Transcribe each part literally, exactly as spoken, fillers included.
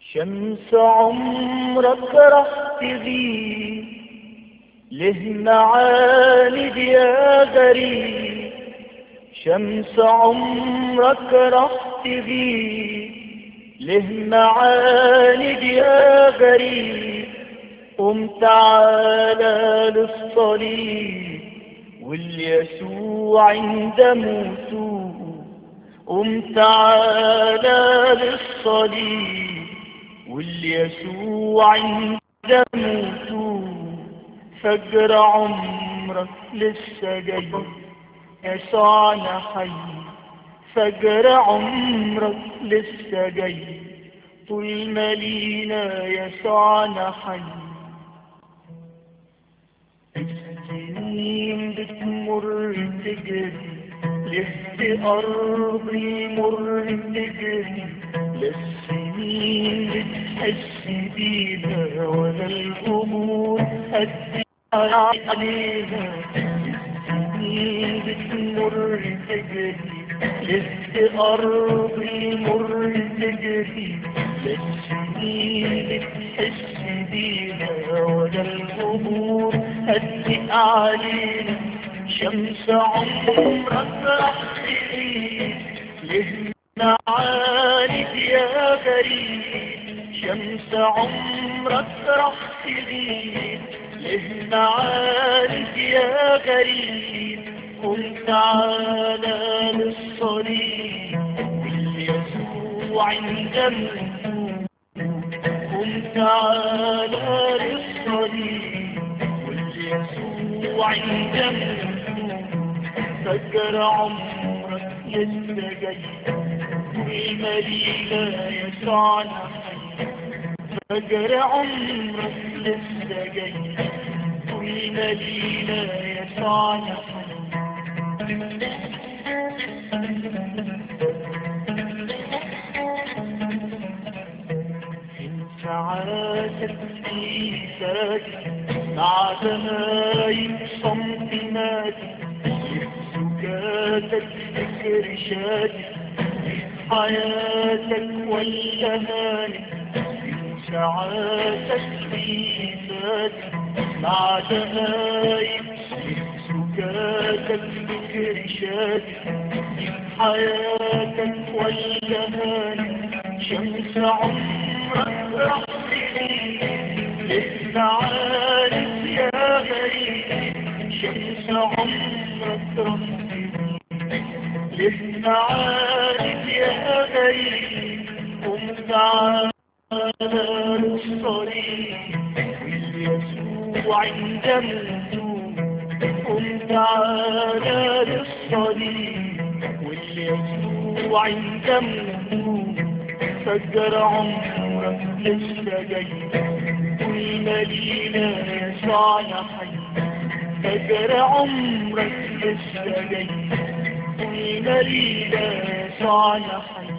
شمس عمرك راح تغيب، له معاند يا غريب. شمس عمرك راح تغيب، له معاند يا غريب. قم تعالى للصليب واليسوع عند موته. قم تعالى للصليب واليسوع عند موته. فجر عمرك لسه جاي، يسوعنا حي. فجر عمرك لسه جاي، طول ما لينا يسوعنا حي. السنين بتمر تجري، لسه أرضي مر تجري. للسنين بتحس بينا ولا الأمور قد علينا. السنين بتمر تجري، لسه أرضي مر تجري. للسنين بتحس بينا ولا الأمور قد علينا. شمس عمرك راح تغيب، له معاند يا غريب. شمس عمرك راح تغيب، له معاند يا غريب. قم تعالى للصليب واليسوع عند موته. قم تعالى للصليب واليسوع عند موته. فجر عمرك لسه جاي، والمدينة يسوعنا حي. فجر عمرك لسه جاي، والمدينة يسوعنا حي. ساعاتك في ساكت مع زمايل صمتناتي. سكاتك فكر شادي حياتك والأماني. ساعاتك في ساكت مع زمايل سكاتك فكر شادي حياتك والأماني. شمس عمرك راح تغيب، له معاند يا غريب. شمس عمرك راح تغيب، له معاند يا غريب. قم تعالى للصليب واليسوع عند موته. قم تعالى للصليب واليسوع عند موته. فجر عمرك لسه جاي، والمدينة يسوعنا حي. فجر عمرك لسه جاي، والمدينة يسوعنا حي.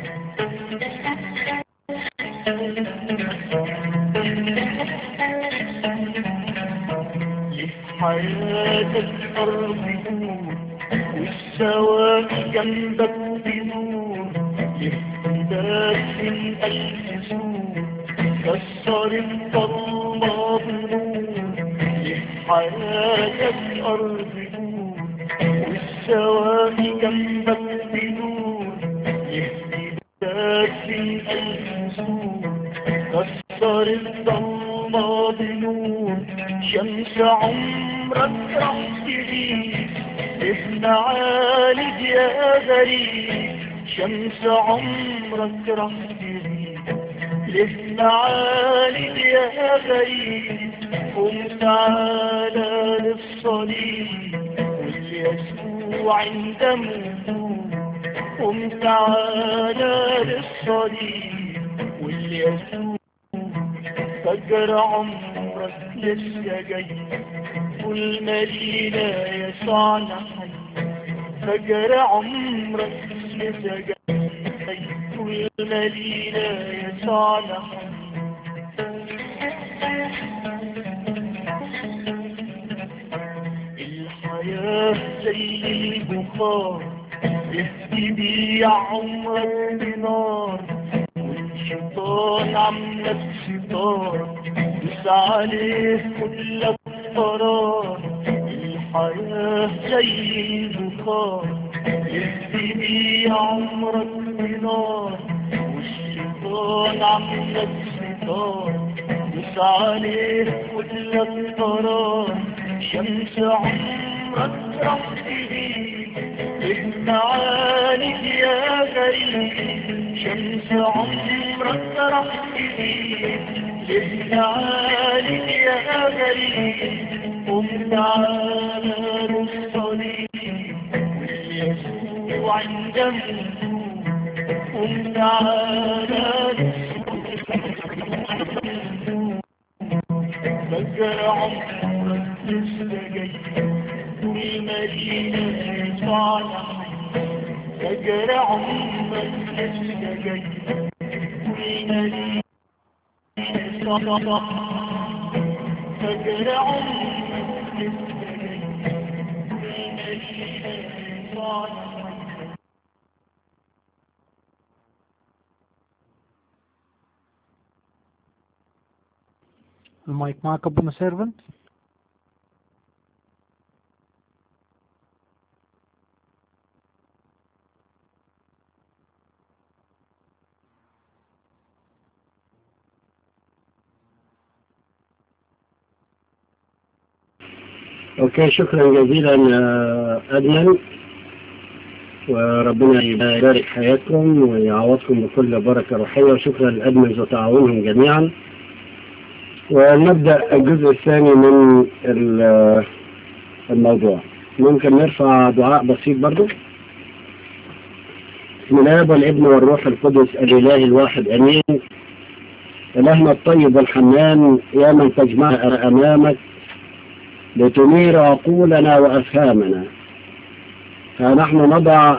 حياتك أرض نور، والسواقي جنبك بنور. اهتداك من ألف سور، كسر الضلمة بنور. حياتك أرض نور، والسواقي جنبك بنور. اهتداك من ألف سور، كسر الضلمة بنور. شمس عمرك راح تغيب، له معاند يا غريب. شمس عمرك راح تغيب، له معاند يا غريب. قم تعالى للصليب واليسوع عند موته. قم تعالى للصليب واليسوع. فجر عمرك لسه جاي، والمدينة يسوعنا حي. فجر عمرك لسه جاي، والمدينة يسوعنا حي. الحياة زي البخار، يهدي بيع عمرك بنار. والشيطان عملك شيطان مش عليه كل القرار. الحياة زي البخار يهدي عمرك بنار، والشيطان عملك شيطان مش عليه كل القرار. شمس عمرك راح تغيب بمعانك يا غريب، شمس عمرك راح تغيب بمعانك يا غريب. قم تعالى للصليب واليسوع عنده، قم تعالى فجر عمرك لسه جاي والمدينة صالحة. فجر عمرك لسه جاي والمدينة صالحة. فجر عمرك لسه جاي والمدينة صالحة. المايك معك ابونا سيرفنت. اوكي، شكرا جزيلا أدمن، وربنا يبارك حياتكم ويعوضكم بكل بركة روحية، وشكرا للأدمنز وتعاونهم جميعا. ونبدأ الجزء الثاني من الموضوع. ممكن نرفع دعاء بسيط برضو. بسم الله والابن والروح القدس الإله الواحد أمين. إلهنا الطيب والحنان، يا من تجمع أمامك لتنير عقولنا وأفهامنا، فنحن نضع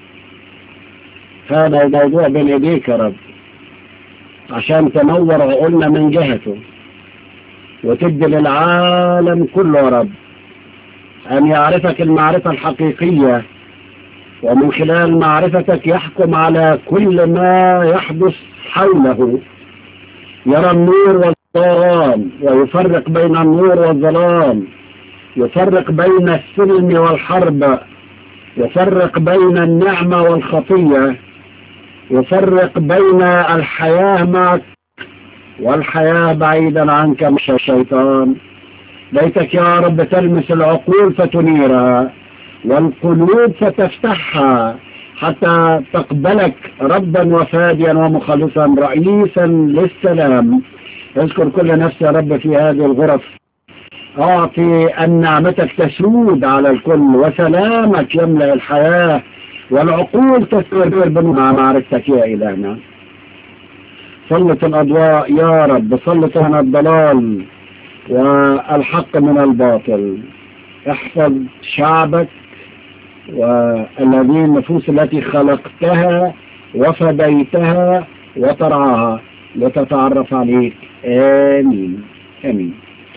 هذا الموضوع بين يديك يا رب عشان تنور عقولنا من جهته، وتدي للعالم كله يا رب أن يعرفك المعرفة الحقيقية، ومن خلال معرفتك يحكم على كل ما يحدث حوله، يرى النور والظلام ويفرق بين النور والظلام، يفرق بين السلم والحرب، يفرق بين النعمة والخطية، يفرق بين الحياة معك والحياة بعيدا عنك مش الشيطان. ليتك يا رب تلمس العقول فتنيرها والقلوب فتفتحها حتى تقبلك ربا وفاديا ومخلصا رئيسا للسلام. اذكر كل نفس يا رب في هذه الغرف، أعطي أن نعمتك تسود على الكل وسلامك يملأ الحياة والعقول تستمر بمع معرفتك يا إلهنا. سلط الأضواء يا رب، سلط عن الضلال والحق من الباطل. احفظ شعبك والذين النفوس التي خلقتها وفديتها وترعاها لتتعرف عليك. آمين آمين.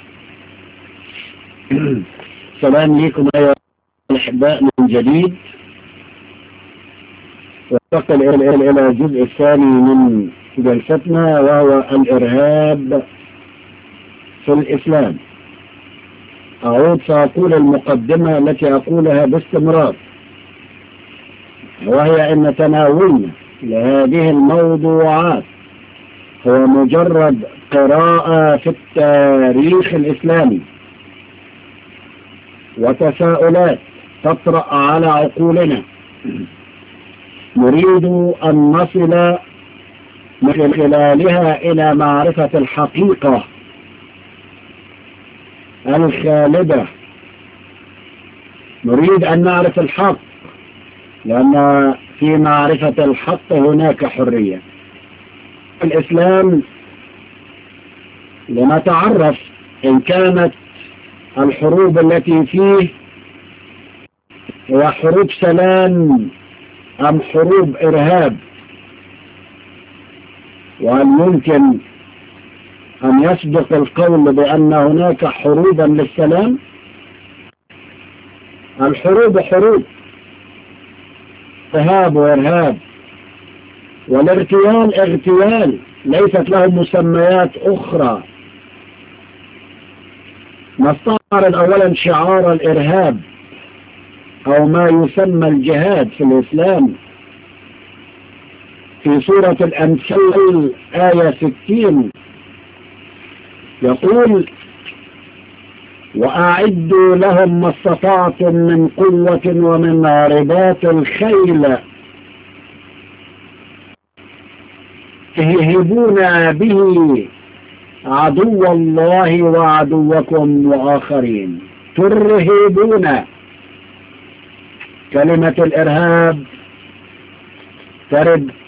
سلام لكم أيها الأحباء من جديد، وننتقل إلى الجزء الثاني من جلستنا، وهو الإرهاب في الإسلام. أعود فأقول المقدمة التي أقولها باستمرار، وهي أن تناولنا لهذه الموضوعات هو مجرد قراءة في التاريخ الإسلامي وتساؤلات تطرأ على عقولنا. نريد أن نصل من خلالها إلى معرفة الحقيقة الخالدة. نريد أن نعرف الحق، لأن في معرفة الحق هناك حرية. الإسلام لنتعرف إن كانت الحروب التي فيه هي حروب سلام أم حروب إرهاب، وهل يمكن أن يصدق القول بأن هناك حروبا للسلام؟ الحروب حروب، إرهاب وإرهاب، والارتيال اغتيال. ليست لهم مسميات أخرى. نستعرض أولا شعار الإرهاب أو ما يسمى الجهاد في الإسلام في سورة الأنفال آية ستين، يقول: وأعدوا لهم ما استطعتم من قوة ومن رباط الخيل تهيبون به عدو الله وعدوكم وآخرين. ترهبون. كلمة الإرهاب ترد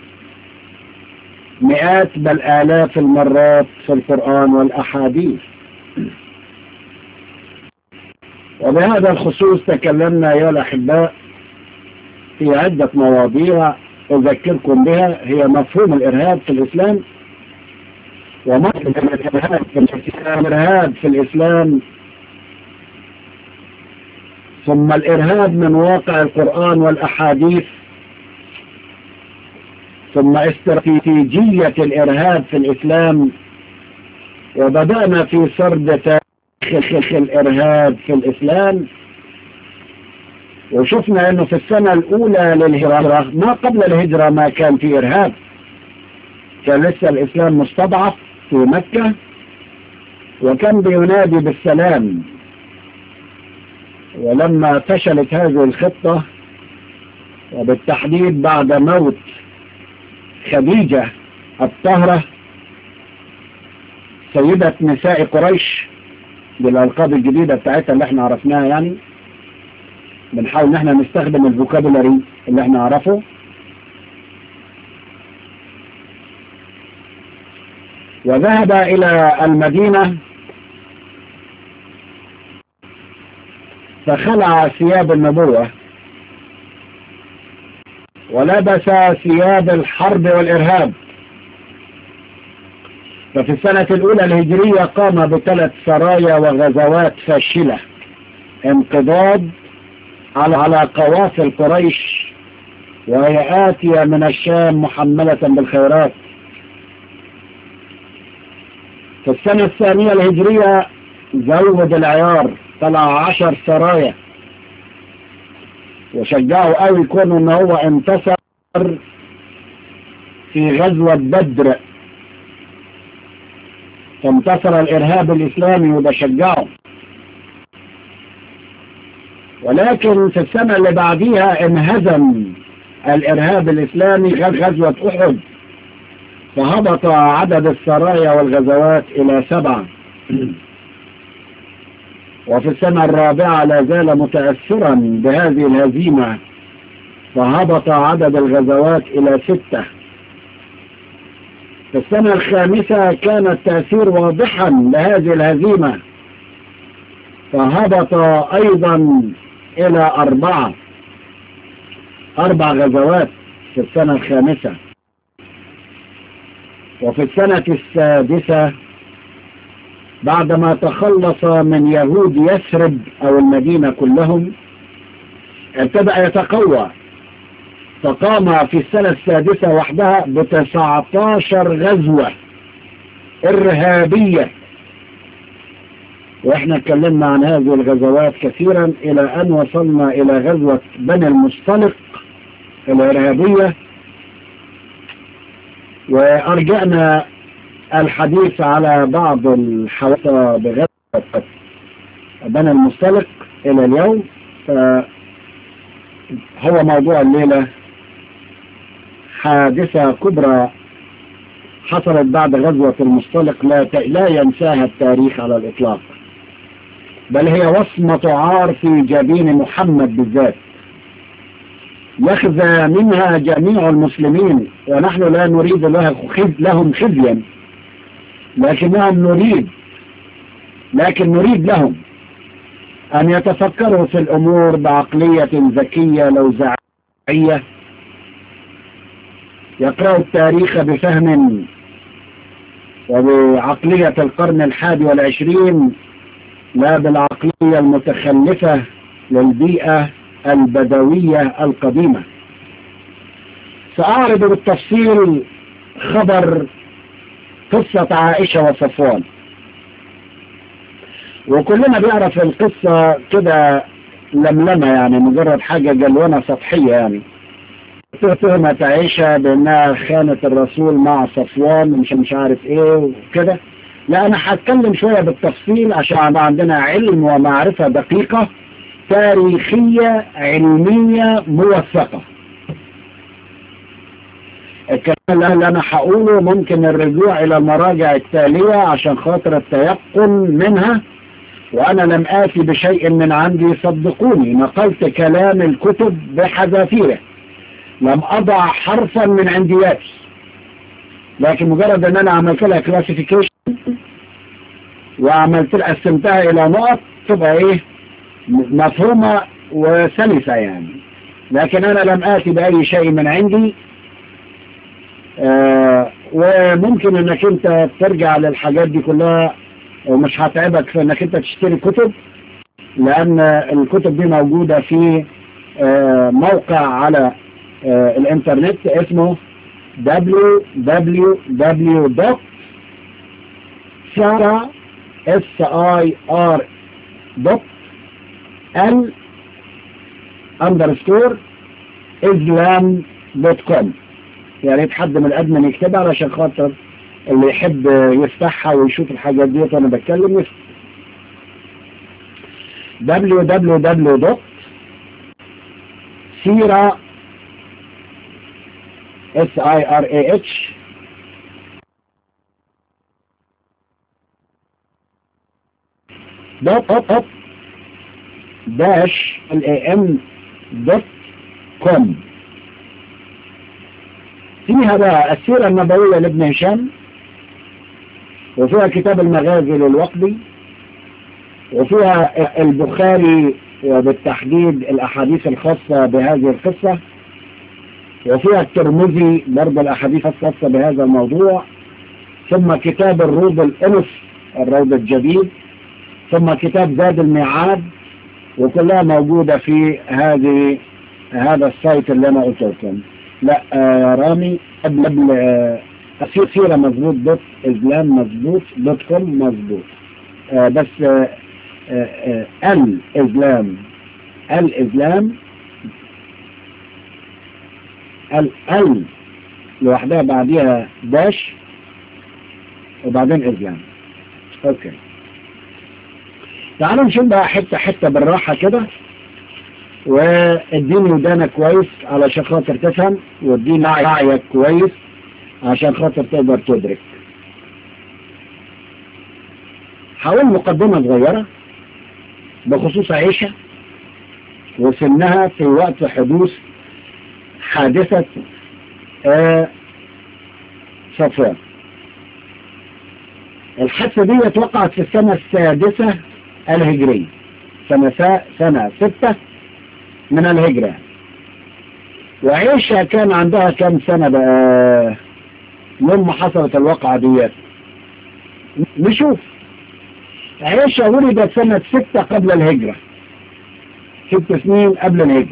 مئات بل آلاف المرات في القرآن والأحاديث. وبهذا الخصوص تكلمنا يا الأحباء في عدة مواضيع أذكركم بها، هي مفهوم الإرهاب في الإسلام ومفهوم الإرهاب في الإسلام, الإرهاب في الإسلام ثم الإرهاب من واقع القرآن والأحاديث، ثم استراتيجية الإرهاب في الإسلام، وبدأنا في سرد تاريخ الإرهاب في الإسلام. وشفنا أنه في السنة الأولى للهجرة، ما قبل الهجرة ما كان في إرهاب، كان لسه الإسلام مستضعف في مكة وكان بينادي بالسلام. ولما فشلت هذه الخطة، وبالتحديد بعد موت خديجة الطاهرة سيدة نساء قريش بالألقاب الجديدة بتاعتها اللي احنا عرفناها، يعني بنحاول ان احنا نستخدم الفوكابولاري اللي احنا عرفه. وذهب إلى المدينة فخلع ثياب النبوة ولبس ثياب الحرب والإرهاب. ففي السنة الأولى الهجرية قام بثلاث سرايا وغزوات فاشلة، انقضاض على على قوافل قريش وهي آتية من الشام محملة بالخيرات. في السنة الثانية الهجرية زود العيار، طلع عشر سرايا وشجعوا قوي كونه ان هو انتصر في غزوة بدر، فانتصر الإرهاب الإسلامي وده شجعه. ولكن في السنة اللي بعديها انهزم الإرهاب الإسلامي غزوة أحد، فهبط عدد السرايا والغزوات إلى سبعة. وفي السنة الرابعة لا زال متأثرا بهذه الهزيمة، فهبط عدد الغزوات إلى ستة. في السنة الخامسة كان التأثير واضحا لهذه الهزيمة، فهبط أيضا إلى أربعة أربع غزوات في السنة الخامسة. وفي السنة السادسة بعدما تخلص من يهود يثرب أو المدينة كلهم ابتدأ يتقوى، فقام في السنة السادسة وحدها بتسعة عشر غزوة إرهابية. وإحنا اتكلمنا عن هذه الغزوات كثيرا إلى أن وصلنا إلى غزوة بني المصطلق الإرهابية، وأرجعنا الحديث على بعض الحوادث بغزوة بني المصطلق إلى اليوم. فهو موضوع الليلة حادثة كبرى حصلت بعد غزوة المصطلق لا لا ينساها التاريخ على الإطلاق، بل هي وصمة عار في جبين محمد بالذات، يخزى منها جميع المسلمين. ونحن لا نريد لهم خزيا، لكنهم نريد لكن نريد لهم أن يتفكروا في الأمور بعقلية ذكية لوزعية، يقرأوا التاريخ بفهم وبعقلية القرن الحادي والعشرين، لا بالعقلية المتخلفة للبيئة البدوية القديمة. سأعرض بالتفصيل خبر قصة عائشة وصفوان. وكلنا بيعرف القصة كده لملمة، يعني مجرد حاجة جلونة سطحية. يعني تهمت عائشة بأنها خانت الرسول مع صفوان مش مش عارف ايه وكده. لا، أنا هتكلم شوية بالتفصيل عشان عندنا علم ومعرفة دقيقة تاريخية علمية موثقة. الكلام اللي أنا هقوله ممكن الرجوع إلى المراجع التالية عشان خاطر التيقن منها، وأنا لم آتي بشيء من عندي، صدقوني. نقلت كلام الكتب بحذافيره، لم أضع حرفا من عندياتي، لكن مجرد أن أنا عملت لها كلاسيفيكيشن وعملت لها قسمتها إلى نقط تبقى إيه مفهومة وسلسة يعني. لكن أنا لم آتي بأي شيء من عندي. آه وممكن أنك أنت ترجع للحاجات دي كلها، ومش هتعبك في أنك أنت تشتري كتب، لأن الكتب دي موجودة في آه موقع على آه الإنترنت اسمه دبليو دبليو دبليو دوت سيرا اس اي ار دوت ال اندرسكور اسلام دوت كوم. يا ريت حد من الادمن يكتبها علشان خاطر اللي يحب يفتحها ويشوف الحاجات دي وانا بتكلم. دبليو دبليو دبليو دوت سيرا اس اي ار اي اتش دوت اوب داش ال اي ام دوت كوم. فيها بقى السيرة النبوية لابن هشام، وفيها كتاب المغازي للوقدي، وفيها البخاري وبالتحديد الأحاديث الخاصة بهذه القصة، وفيها الترمذي برضه الأحاديث الخاصة بهذا الموضوع، ثم كتاب الروض الأنف الروض الجديد، ثم كتاب زاد الميعاد، وكلها موجودة في هذه هذا السايت اللي أنا قلت لكم. لا يا رامي قبل قبل أسير سيرة مظبوط دوت إسلام مظبوط دوت كوم مظبوط، آه بس آه آه آه الإسلام الإسلام ال ال لوحدها بعديها داش وبعدين إسلام. أوكي، تعالوا نشوف بقى حتة حتة بالراحة كده، واديني ودانك كويس علشان خاطر تفهم، واديني وعيك كويس عشان خاطر تقدر تدرك. حاول مقدمة صغيرة بخصوص عائشة وسنها في وقت حدوث حادثة آه صفوان. الحادثة دي وقعت في السنة السادسة الهجرية، سنة سنة ستة من الهجرة. وعائشة كان عندها كم سنة بقى لما حصلت الواقعة ديت؟ نشوف. عائشة ولدت سنة ستة قبل الهجرة، ست سنين قبل الهجرة،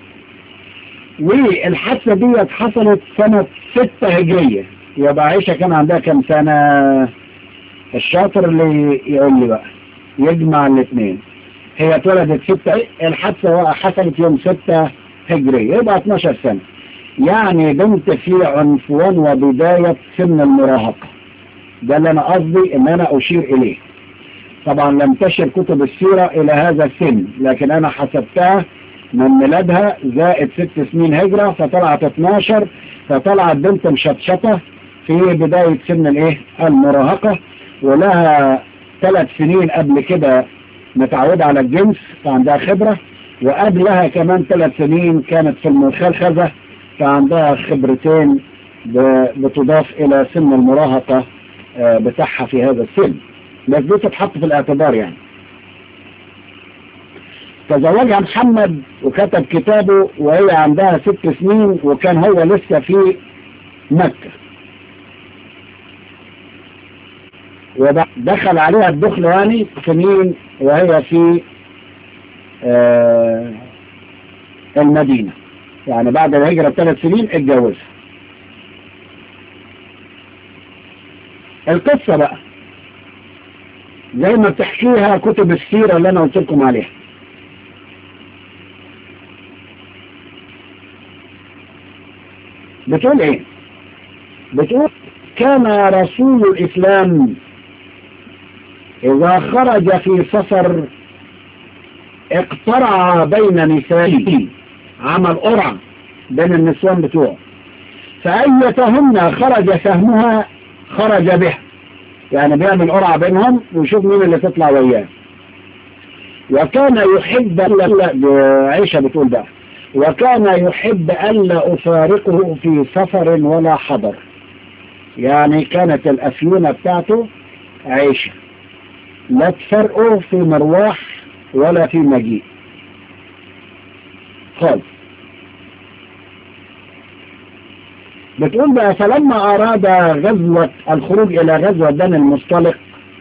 والحادثة ديت حصلت سنة ستة هجرية. يبقى عائشة كان عندها كم سنة؟ الشاطر اللي يقول لي بقى يجمع الاثنين. هي اتولدت ستة، الحادثة حصلت يوم ستة هجرية، يبقى اتناشر سنة. يعني بنت في عنفوان وبداية سن المراهقة. ده اللي انا قصدي ان انا اشير اليه. طبعا لم تشر كتب السيرة الى هذا السن، لكن انا حسبتها من ميلادها زائد ست سنين هجرة، فطلعت اتناشر، فطلعت بنت مشطشطة في بداية سن الايه المراهقة، ولها ثلاث سنين قبل كده متعودة على الجنس فعندها خبرة، وقبلها كمان ثلاث سنين كانت في المخلخزة فعندها خبرتين بتضاف إلى سن المراهقة بتاعها في هذا السن. بس دي تتحط في الاعتبار. يعني تزوجها محمد وكتب كتابه وهي عندها ست سنين، وكان هو لسه في مكة، ودخل عليها الدخل يعني سنين وهي في آه المدينة، يعني بعد الهجرة بثلاث سنين اتجوزها. القصة بقى زي ما بتحكيها كتب السيرة اللي انا قلت لكم عليها. بتقول ايه؟ بتقول كان رسول الاسلام اذا خرج في سفر اقترع بين نسائه، عمل قرعة بين النسوان بتوعه، فأيتهن خرج سهمها خرج بها، يعني بيعمل قرعة بينهم ويشوف مين اللي تطلع وياه. وكان يحب عيشة بتقول بقى وكان يحب ألا أفارقه في سفر ولا حضر، يعني كانت الأفيونة بتاعته عيشة لا تفرقه في مروح ولا في مجيء خالص. بتقول بقى فلما أراد غزوة الخروج إلى غزوة بني المصطلق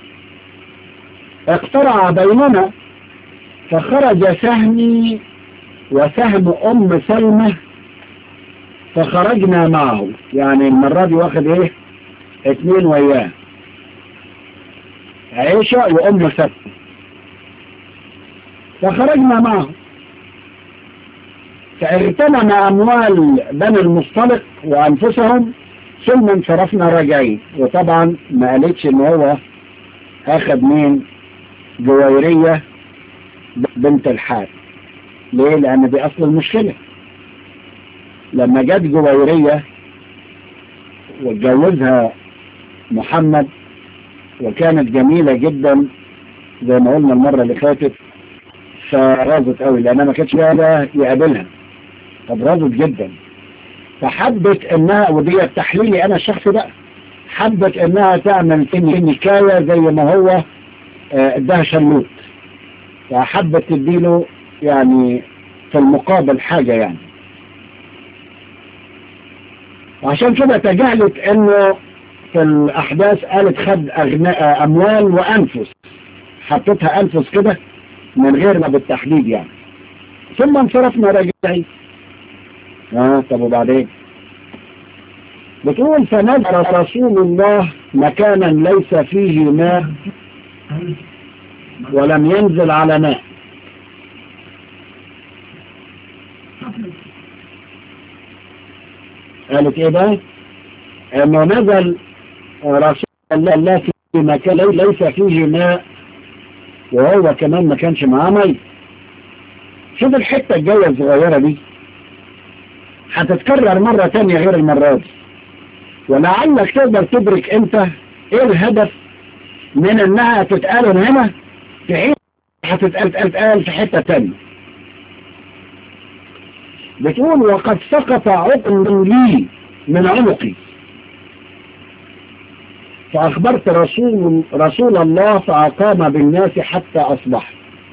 اقترع بيننا، فخرج سهمي وسهم أم سلمة فخرجنا معه، يعني المرة دي واخد ايه اتنين وياه، عيشة وأم سلمة، فخرجنا معه فاغتنم أموال بني المصطلق وأنفسهم ثم انصرفنا راجعين. وطبعا ما قالتش ان هو اخذ مين؟ جويرية بنت الحارث. ليه؟ لأن دي أصل المشكلة. لما جت جويرية واتجوزها محمد وكانت جميلة جدا زي ما قلنا المرة اللي فاتت، فرازت قوي لأنها ما كانتش قادرة يقابلها، طب رازت جدا، فحبت انها، ودي التحليلي انا الشخصي بقى، حبت انها تعمل نكاية زي ما هو اداها شلوت، فحبت تديله يعني في المقابل حاجة يعني. وعشان كده تجاهلت انه في الاحداث قالت خد اموال وانفس، حطتها انفس كده من غير ما بالتحديد يعني. ثم انصرفنا راجعين. اه طب وبعدين؟ بتقول فنزل رسول الله مكانا ليس فيه ماء ولم ينزل على ماء. قالت ايه بقى؟ انه نزل رسول الله في مكان ليس فيه ماء وهو كمان ما كانش معاه مي. شوف الحتة الجاية الصغيرة دي هتتكرر مرة تانية غير المرة دي، ولعلك تقدر تدرك انت ايه الهدف من انها تتقال هنا في حين هتتقال تتقال في حتة تانية. بتقول وقد سقط عقل لي من عنقي فأخبرت رسول, رسول الله فأقام بالناس حتى أصبح.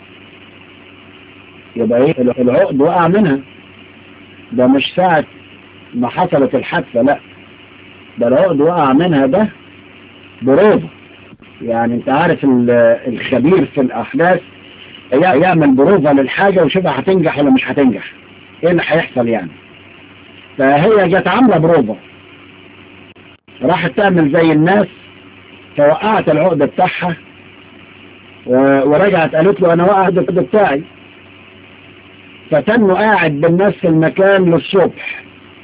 يبقى ايه العقد وقع منها، ده مش ساعة ما حصلت الحادثة، لا ده العقد وقع منها ده بروفة. يعني انت عارف الخبير في الأحداث يعمل بروفة للحاجة وشوفها هتنجح ولا مش هتنجح، ايه اللي هيحصل يعني. فهي جت عاملة بروفة، راحت تعمل زي الناس فوقعت العقد بتاعها ورجعت قالت له انا وقعت العقد بتاعي، فتنه قاعد بالناس في المكان للصبح.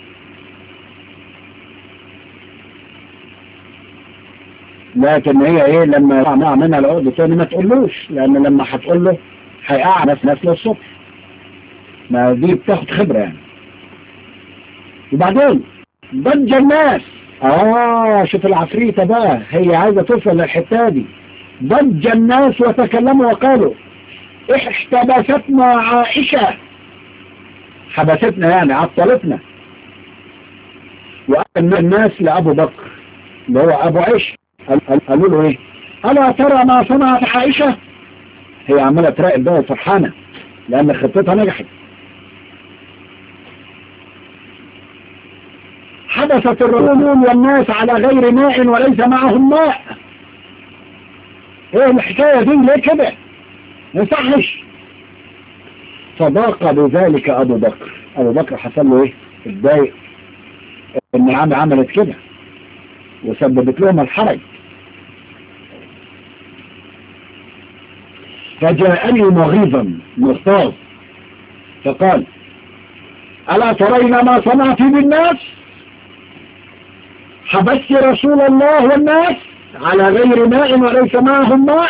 لكن هي ايه لما يقع منها العقد تاني ما تقولوش، لان لما هتقول له هيقع ناس ناس للصبح، ما دي بتاخد خبرة يعني. وبعدين ضج الناس، اه شوف العفريتة بقى هي عايزة توصل للحتة دي. ضج الناس وتكلموا وقالوا احتبستنا عائشة، حبستنا يعني عطلتنا. وقال الناس لأبو بكر اللي هو أبو عائشة قالوا له ايه؟ ألا ترى ما صنعت عائشة؟ هي عمالة تراقب بقى فرحانة لأن خطتها نجحت. حدثت الرسول والناس على غير ماء وليس معهم ماء. ايه الحكاية دي ليه كده؟ ما يصحش. فضاق بذلك ابو بكر. ابو بكر حصل له ايه؟ اتضايق ان عم عملت كده وسببت لهم الحرج، فجاءني مغيظا مغتاظ فقال ألا ترين ما صنعت بالناس؟ حبست رسول الله والناس على غير ماء وليس معهم ماء.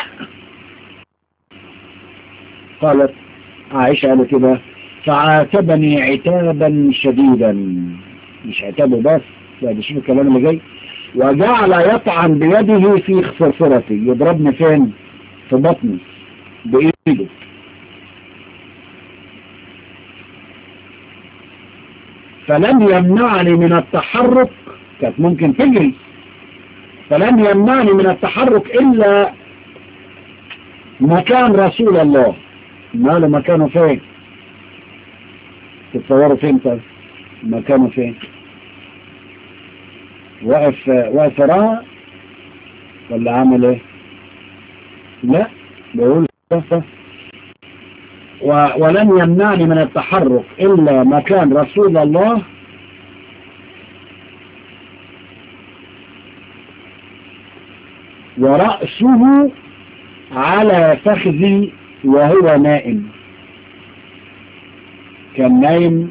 قالت عائشة قالت كده فعاتبني عتابا شديدا، مش عتابه بس، لا ده شوف الكلام اللي جاي، وجعل يطعن بيده في خصرتي، يضربني فين؟ في بطني بإيده. فلم يمنعني من التحرك، كانت ممكن تجري، فلم يمنعني من التحرك إلا مكان رسول الله. ماله مكانه فين؟ تتصوروا فين؟ طيب مكانه فين؟ واقف واقف وراها ولا عامل ايه؟ لا بيقول و... ولم يمنعني من التحرك إلا مكان رسول الله ورأسه على فخذي وهو نائم. كان نايم.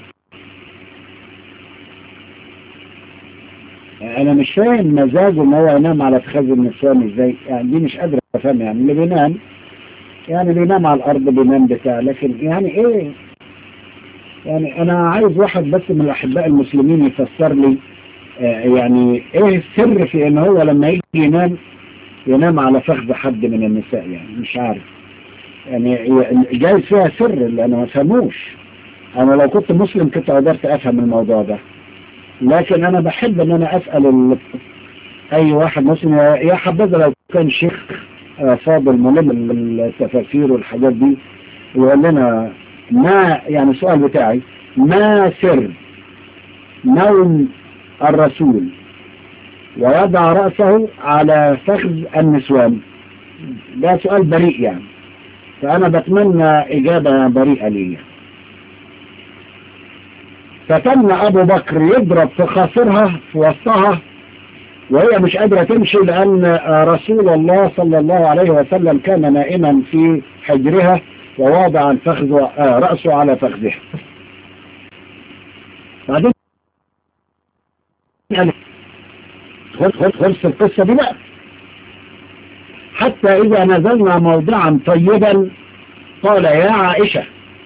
انا مش فاهم مزاجه ان هو ينام على فخذ النسوان ازاي، يعني دي مش قادر افهم. يعني اللي بينام يعني بينام على الارض بينام بتاع، لكن يعني ايه؟ يعني انا عايز واحد بس من الاحباء المسلمين يفسر لي آه يعني ايه السر في ان هو لما يجي ينام ينام على فخذ حد من النساء. يعني مش عارف، يعني جايز فيها سر اللي انا ما فهموش. انا لو كنت مسلم كنت قدرت افهم الموضوع ده، لكن انا بحب ان انا اسأل اي واحد مسلم، يا حبذا لو كان شيخ فاضل ملم التفاسير والحاجات دي يقول لنا ما يعني السؤال بتاعي ما سر نوم الرسول ويضع رأسه على فخذ النسوان؟ ده سؤال بريء يعني، فأنا بتمنى إجابة بريئة لي. فتم أبو بكر يضرب في خاصرها في وسطها وهي مش قادرة تمشي، لأن رسول الله صلى الله عليه وسلم كان نائما في حجرها وواضع الفخذ رأسه على فخذها. بعدين خلص القصة دي بقى، حتى إذا نزلنا موضعا طيبا قال يا عائشة،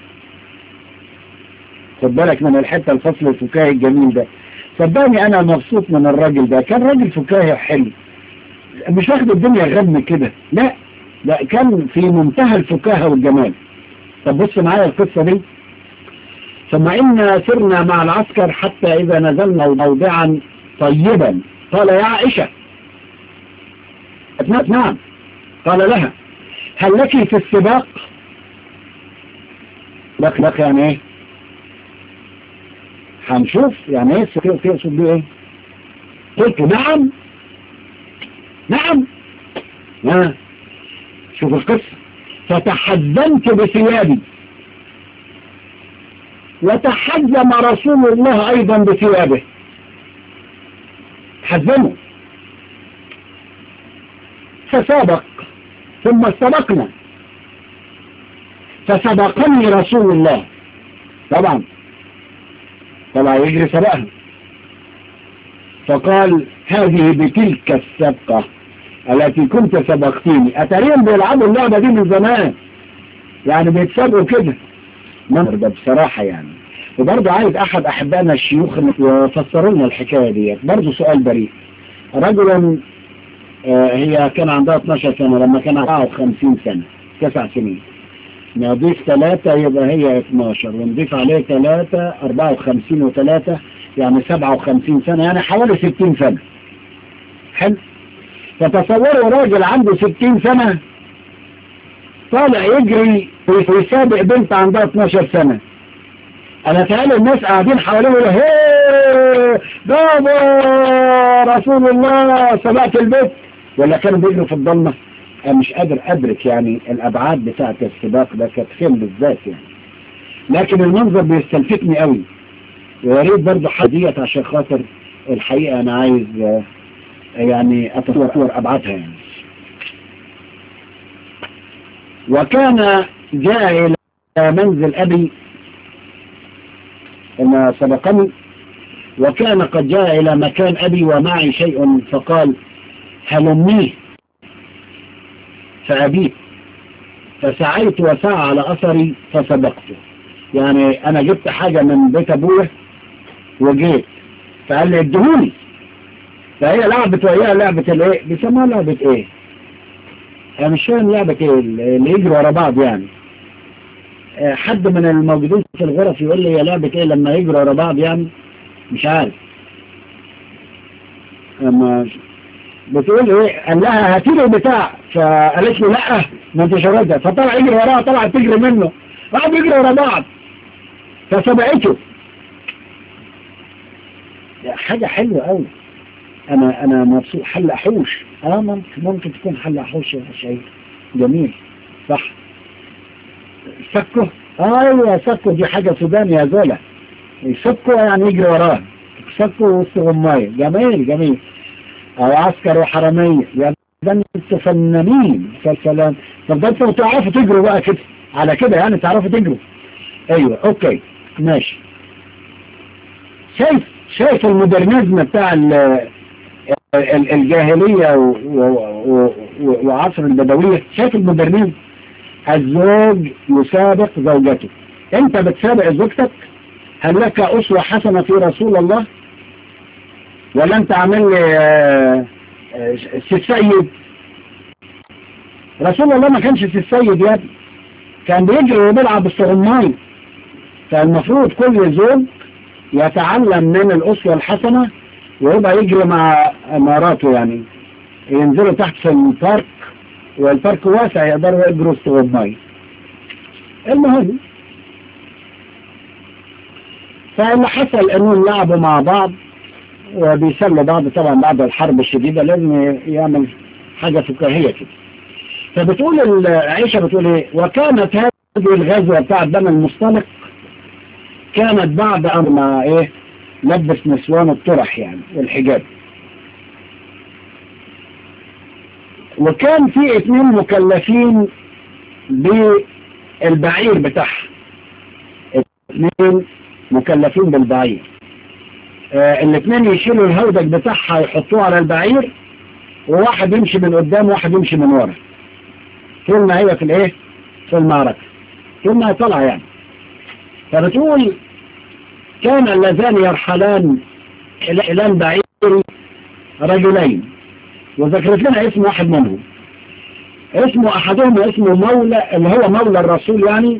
خد بالك من الحتة الفصل الفكاهي الجميل ده، صدقني أنا مبسوط من الراجل ده، كان راجل فكاهي حلو، مش واخد الدنيا غم كده، لا لا كان في منتهى الفكاهة والجمال. طب بص معايا القصة دي. ثم إن سرنا مع العسكر حتى إذا نزلنا موضعا طيبا قال يا عائشة، نعم. قال لها هل لك في السباق؟ لك لك يعني ايه؟ هنشوف يعني ايه تقصد بيه ايه؟ قلت نعم نعم. ها شوف القصة. فتحزمت بثيابي وتحزم رسول الله ايضا بثيابه، حزموا فسابق ثم سبقنا، فسبقني رسول الله طبعا طبعا يجري سبقها، فقال هذه بتلك السبقة التي كنت سبقتيني. أتريهم بيلعبوا اللعبة دي من زمان، يعني بيتسابقوا كده منظر ده بصراحة يعني. وبرضه عايز أحد أحبائنا الشيوخ يفسروا لنا الحكاية دي. برضه سؤال بريء. رجلا آه هي كان عندها اثناشر سنة لما كان أربعة وخمسين سنة، تسع سنين، نضيف ثلاثة يبقى هي اثناشر، ونضيف عليه ثلاثة أربعة وخمسين وثلاثة يعني سبعة وخمسين سنة، يعني حوالي ستين سنة. حلو. فتصوروا راجل عنده ستين سنة طالع يجري ويسابق بنت عندها اثناشر سنة. أنا تعالى الناس قاعدين حواليه يقولوا هيه بابا رسول الله سبقت البيت، ولا كانوا بيجروا في الضلمة؟ أنا مش قادر أدرك يعني الأبعاد بتاعة السباق ده كانت فين بالذات يعني، لكن المنظر بيستلفتني قوي، وياريت برضه حديث عشان خاطر الحقيقة أنا عايز يعني أتصور أبعادها يعني. وكان جاء إلى منزل أبي إن سبقني، وكان قد جاء إلى مكان أبي ومعي شيء، فقال هلميه فأبيه، فسعيت وسعى على أثري فسبقته. يعني أنا جبت حاجة من بيت أبوه وجيت، فقال لي ادهوني. فهي لعبة وياها لعبة الايه بيسموها لعبة ايه، انا مش فاهم لعبة ايه اللي يجري ورا بعض. يعني حد من الموجودين في الغرف يقول لي هي لعبة ايه لما يجري ورا بعض، يعني مش عارف. اما بتقول ايه، قال لها هاتي لي البتاع، فقالت له لا ما انتش راضيه، فطلع يجري وراها، طلعت تجري منه، قعدوا يجري ورا بعض فسبقته. حاجة حلوة قوي. انا انا مبسوط. حل احوش، اه ممكن ممكن تكون حل احوش يا شيء جميل صح. سكه، ايوه سكه دي حاجة سودانية يا زولة. سكه يعني يجري وراه، سكه وسط غماية، جميل جميل. او عسكر وحرامية، يعني ده انتوا فنانين سلام. طب ده انتوا تعرفوا تجروا بقى كده على كده، يعني تعرفوا تجروا. ايوه اوكي ماشي. شايف شايف المودرنزم بتاع الجاهلية وعصر البدوية. شايف المودرنزم، الزوج يسابق زوجته. انت بتسابق زوجتك؟ هل لك أسوة حسنة في رسول الله، ولا انت عامل لي السيد؟ رسول الله ما كانش السيد يا ابني، كان بيجري وبيلعب بالصغماي. فالمفروض كل زوج يتعلم من الأسوة الحسنة ويبقى يجري مع مراته، يعني ينزلوا تحت في البارك، والبارك واسع يقدروا يجروا استغماي. المهم فاللي حصل انهم لعبوا مع بعض وبيسلوا بعض. طبعا بعد الحرب الشديدة لازم يعمل حاجة فكاهية كده. فبتقول عائشة بتقول ايه، وكانت هذه الغزوة بتاعت بني المصطلق كانت بعد أمر ما ايه لبس نسوان الطرح يعني والحجاب. وكان في اثنين مكلفين بالبعير بتاعها، اثنين مكلفين بالبعير. آه الاثنين يشيلوا الهودج بتاعها يحطوه على البعير، وواحد يمشي من قدام وواحد يمشي من ورا، طول ما هي في الايه في المعركة، طول ما هي طالعة يعني. فبتقول كان اللذان يرحلان الى البعير رجلين، وذكرت لنا اسم واحد منهم، اسمه احدهم اسمه مولى، اللي هو مولى الرسول يعني،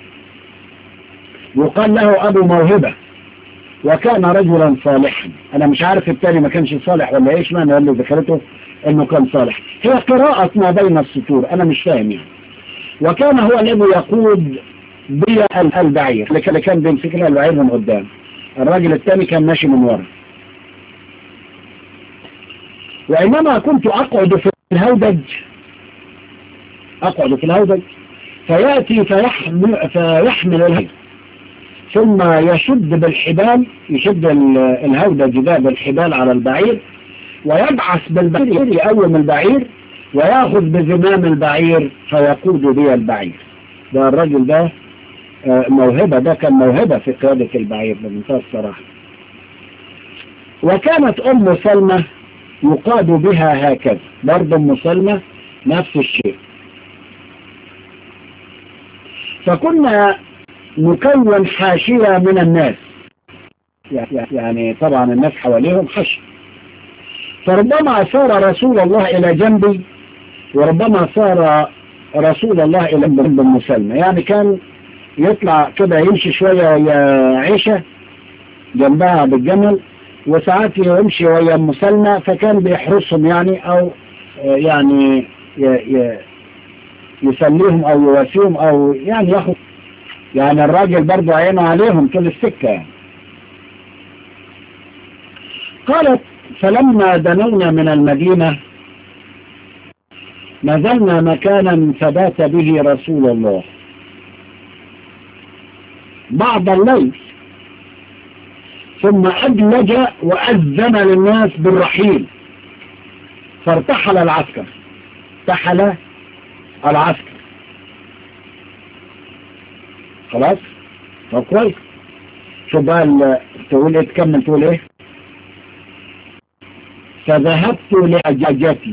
وقال له ابو موهبة، وكان رجلا صالحا. انا مش عارف التالي ما كانش صالح ولا ايش معنى اللي ذكرته انه كان صالح. هي قراءة ما بين السطور، انا مش فاهم يعني. وكان هو الذي يقود بي البعير، اللي كان بيمسك لها البعير من قدام، الراجل الثاني كان ماشي من ورا. وإنما كنت أقعد في الهودج أقعد في الهودج فيأتي فيحمل, فيحمل الهودج، ثم يشد بالحبال، يشد الهودج ده بالحبال على البعير، ويبعث بالبعير، يقوم البعير ويأخذ بزمام البعير فيقود بي البعير. ده الراجل ده موهبة، ده كان موهبة في قيادة البعير بمنتهى الصراحة. وكانت أم سلمة يقاد بها هكذا، برضه أم سلمة نفس الشيء. فكنا نكون حاشية من الناس، يعني طبعا الناس حواليهم حشي. فربما صار رسول الله إلى جنبي، وربما صار رسول الله إلى جنب أم سلمة. يعني كان يطلع كده يمشي شوية ويا عيشة جنبها بالجمل، وساعات يمشي ويا أم سلمة، فكان بيحرسهم يعني، أو يعني يسليهم أو يواسيهم، أو يعني ياخد، يعني الراجل برضو عينه عليهم طول السكة يعني. قالت فلما دنونا من المدينة نزلنا مكانا فبات به رسول الله بعض الليل، ثم أدلج وأذن للناس بالرحيل، فارتحل العسكر. ارتحل العسكر خلاص؟ طب كويس. شوف بقى تقول ايه، تكمل تقول ايه؟ فذهبت لأجاجتي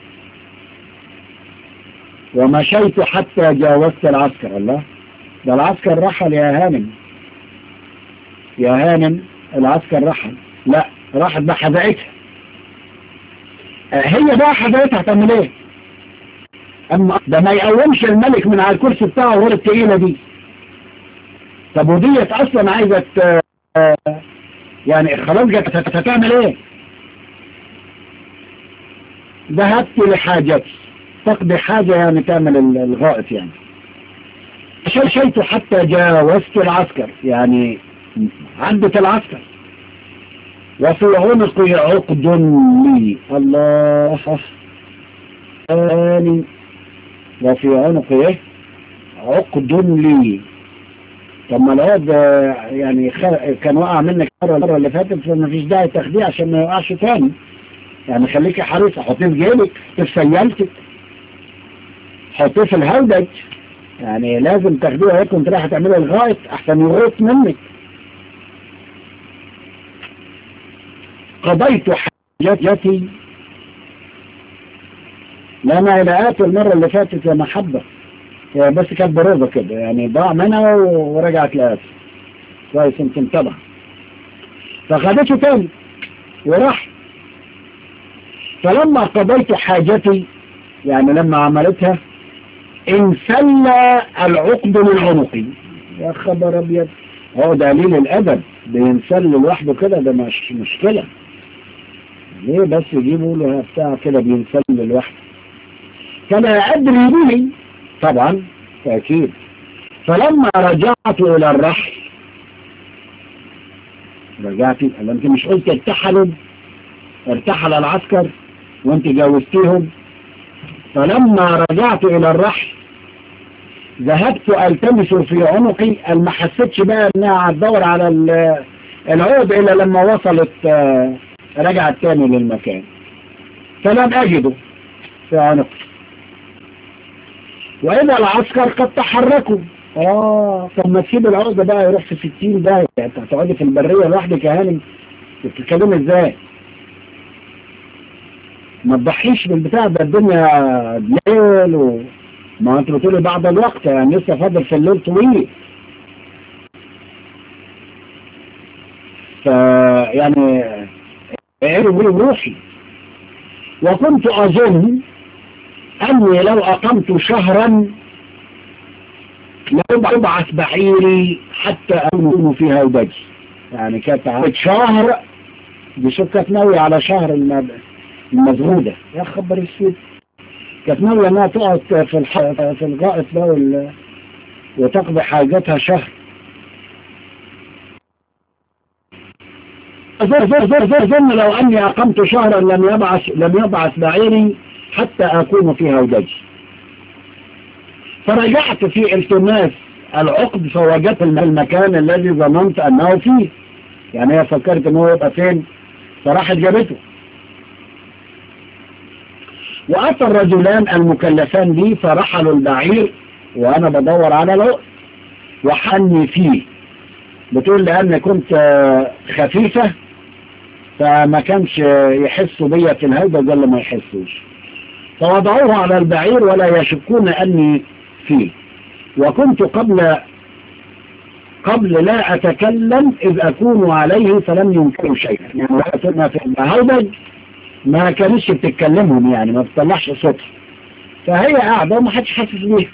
ومشيت حتى جاوزت العسكر. الله، ده العسكر رحل يا هانم، يا هانم العسكر رحل. لا، راحت بقى حدقتها. هي بقى حدقتها هتعمل ايه؟ اما ده ما يقومش الملك من على الكرسي بتاعه غير التقيلة دي. طب وديت اصلا عايزة يعني خلاص جت هتعمل ايه؟ ذهبت لحاجتي، تقضي حاجة يعني تعمل الغائط يعني. مشيت حتى جاوزت العسكر، يعني عدت العسكر. وفي عنقي عقد لي. الله، ثاني وفي عنقي ايه؟ عقد لي. طب ما الواد يعني كان وقع منك المره اللي فاتت، فما فيش داعي تاخديه عشان ما يوقعش تاني. يعني خليكي حريصه، حطيه في جيبك، حطيه في سيالتك، حطيه في الهودج. يعني لازم تاخديه وهي كنت رايحه تعملي الغائط احسن يغوط منك. قضيت حاجتي. لما لقيت المره اللي فاتت يا محبه، بس كانت بروضه كده يعني، ضاع منها ورجعت لقيت. كويس انت متابعه. فخدته تاني وراح. فلما قضيت حاجتي، يعني لما عملتها، انسل العقد من عنقي. يا خبر ابيض، هو دليل الادب بينسل لوحده كده، ده مش مشكله. ليه بس يجيبوا له بتاع كده بينسل لوحده؟ فلا ادري به طبعا تاكيد. فلما رجعت الى الرحل، رجعتي قال انت مش قلت ارتحلوا، ارتحل العسكر وانت جاوزتيهم. فلما رجعت الى الرحل ذهبت التمس في عنقي. ما حسيتش بقى انها هتدور على العود الا لما وصلت رجعت تاني للمكان، فلم اجده في عنقي. واذا العسكر قد تحركوا. اه طب ما تسيب العود بقى يروح في ستين داهية، انت هتقعدي في البرية لوحدك يا هانم؟ بتتكلمي ازاي؟ ما تضحيش بالبتاع ده، الدنيا ليل و... ما انت بتقولي بعد الوقت، يعني لسه فاضل في الليل طويل. ف يعني اعرف روحي. وكنت اظن اني لو اقمت شهرا لأبعث بعيري حتى اكون في هودجي. يعني كانت عملت شهر، دي شو كانت ناوية على شهر المزغودة. يا خبر السود، كانت ناوية انها تقعد في الح... في الغائط ده وال... وتقضي حاجتها شهر. ظن لو اني اقمت شهرا لم يبعث لم يبعث بعيري حتى اكون في هودجي. فرجعت في التماس العقد فوجدت المكان الذي ظننت انه فيه. يعني هي فكرت انه يبقى فين، فراحت جابته. واتى الرجلان المكلفان بي فرحلوا البعير وانا بدور على العقد وحني فيه. بتقول لأن كنت خفيفة فما كانش يحسوا بيا في الهودج ولا ما يحسوش، فوضعوه على البعير ولا يشكون أني فيه. وكنت قبل قبل لا أتكلم إذ أكون عليه فلم ينكروا شيئا. يعني وقتنا في الهودج ما كانتش بتتكلمهم، يعني ما بتطلعش صوتها، فهي قاعدة وما حدش حاسس بيها.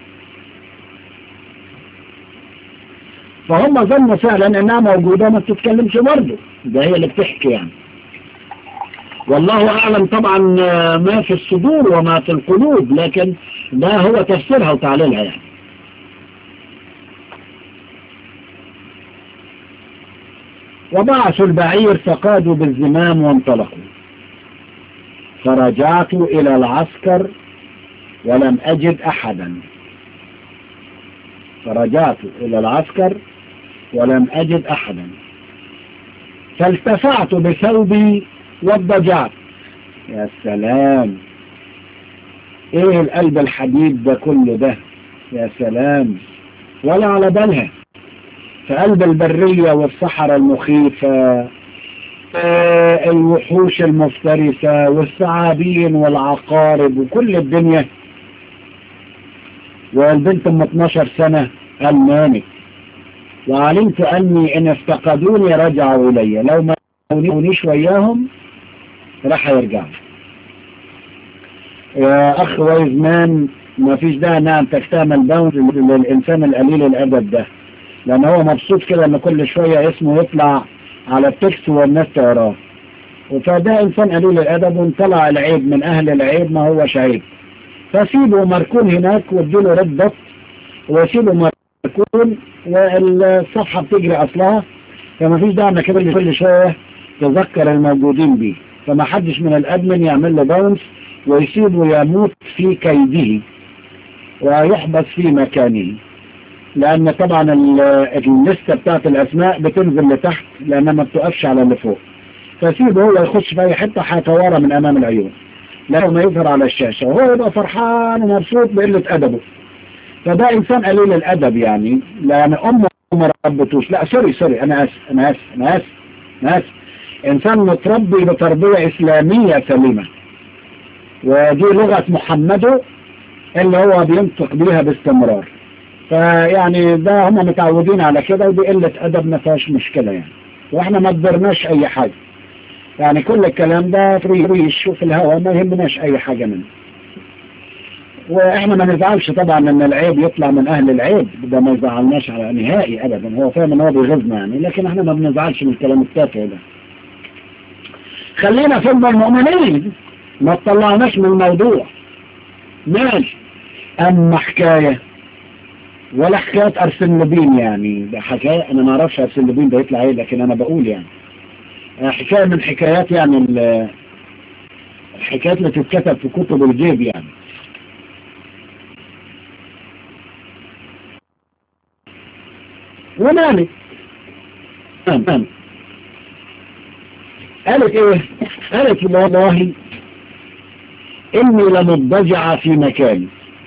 فهم ظنوا فعلا انها موجودة ما بتتكلمش برضه، ده هي اللي بتحكي يعني. والله اعلم طبعا ما في الصدور وما في القلوب، لكن ده هو تفسيرها وتعليلها يعني. وبعثوا البعير فقادوا بالزمام وانطلقوا. فرجعت الى العسكر ولم اجد احدا. فرجعت الى العسكر ولم أجد أحدا. فالتفعت بثوبي واضطجعت. يا سلام، ايه القلب الحديد ده كله ده، يا سلام. ولا على بالها في قلب البرية والصحراء المخيفة، الوحوش المفترسة والثعابين والعقارب وكل الدنيا. والبنت ام اتناشر سنة ألماني، وعلمت أني إن افتقدوني رجعوا إلي، لو ما كونيش وياهم راح يرجعوا. يا أخ ويزمان، ما فيش داعي نعم تكتمل باوند للإنسان القليل الأدب ده، لأن هو مبسوط كده أن كل شوية اسمه يطلع على التكست والناس تقراه. فده إنسان قليل الأدب، وانطلع العيب من أهل العيب ما هو عيب. فسيبه مركون هناك واديله ردة، وسيبه مركون والصفحة بتجري أصلها. فما فيش داعي انك كل شوية تذكر الموجودين بيه. فما حدش من الأدمن يعمل له باونس ويسيبه يموت في كيده ويحبس في مكانه، لأن طبعا الليستة بتاعت الأسماء بتنزل لتحت لأنها ما بتقفش على اللي فوق. فسيبه هو يخش في أي حتة هيتوارى من أمام العيون لو ما يظهر على الشاشة، وهو يبقى فرحان ومبسوط بقلة أدبه. فده إنسان قليل الأدب يعني، لأن أمه ما ربتوش. لا سوري سوري أنا آسف أنا آسف أنا آسف أنا آسف إنسان متربي بتربية إسلامية سليمة، ودي لغة محمده اللي هو بينطق بيها باستمرار. فيعني ده هم متعودين على كده، ودي قلة أدب ما فيهاش مشكلة يعني، وإحنا ما قدرناش أي حاجة يعني. كل الكلام ده فريش وفي الهواء، ما يهمناش أي حاجة منه. وإحنا ما نزعلش طبعا إن العيب يطلع من أهل العيب، ده ما يزعلناش على نهائي أبدا. هو فاهم إن هو بيغزنا يعني، لكن إحنا ما بنزعلش من الكلام التافه ده. خلينا في المؤمنين، ما تطلعناش من الموضوع ماشي. أما حكاية ولا حكاية أرسنبين يعني، ده حكاية أنا ما أعرفش أرسنبين ده يطلع إيه، لكن أنا بقول يعني حكاية من حكايات يعني الحكايات اللي تتكتب في كتب الجيب يعني. ونامي نامي قالت إيه؟ قالت والله إني لمضجعة في مكاني،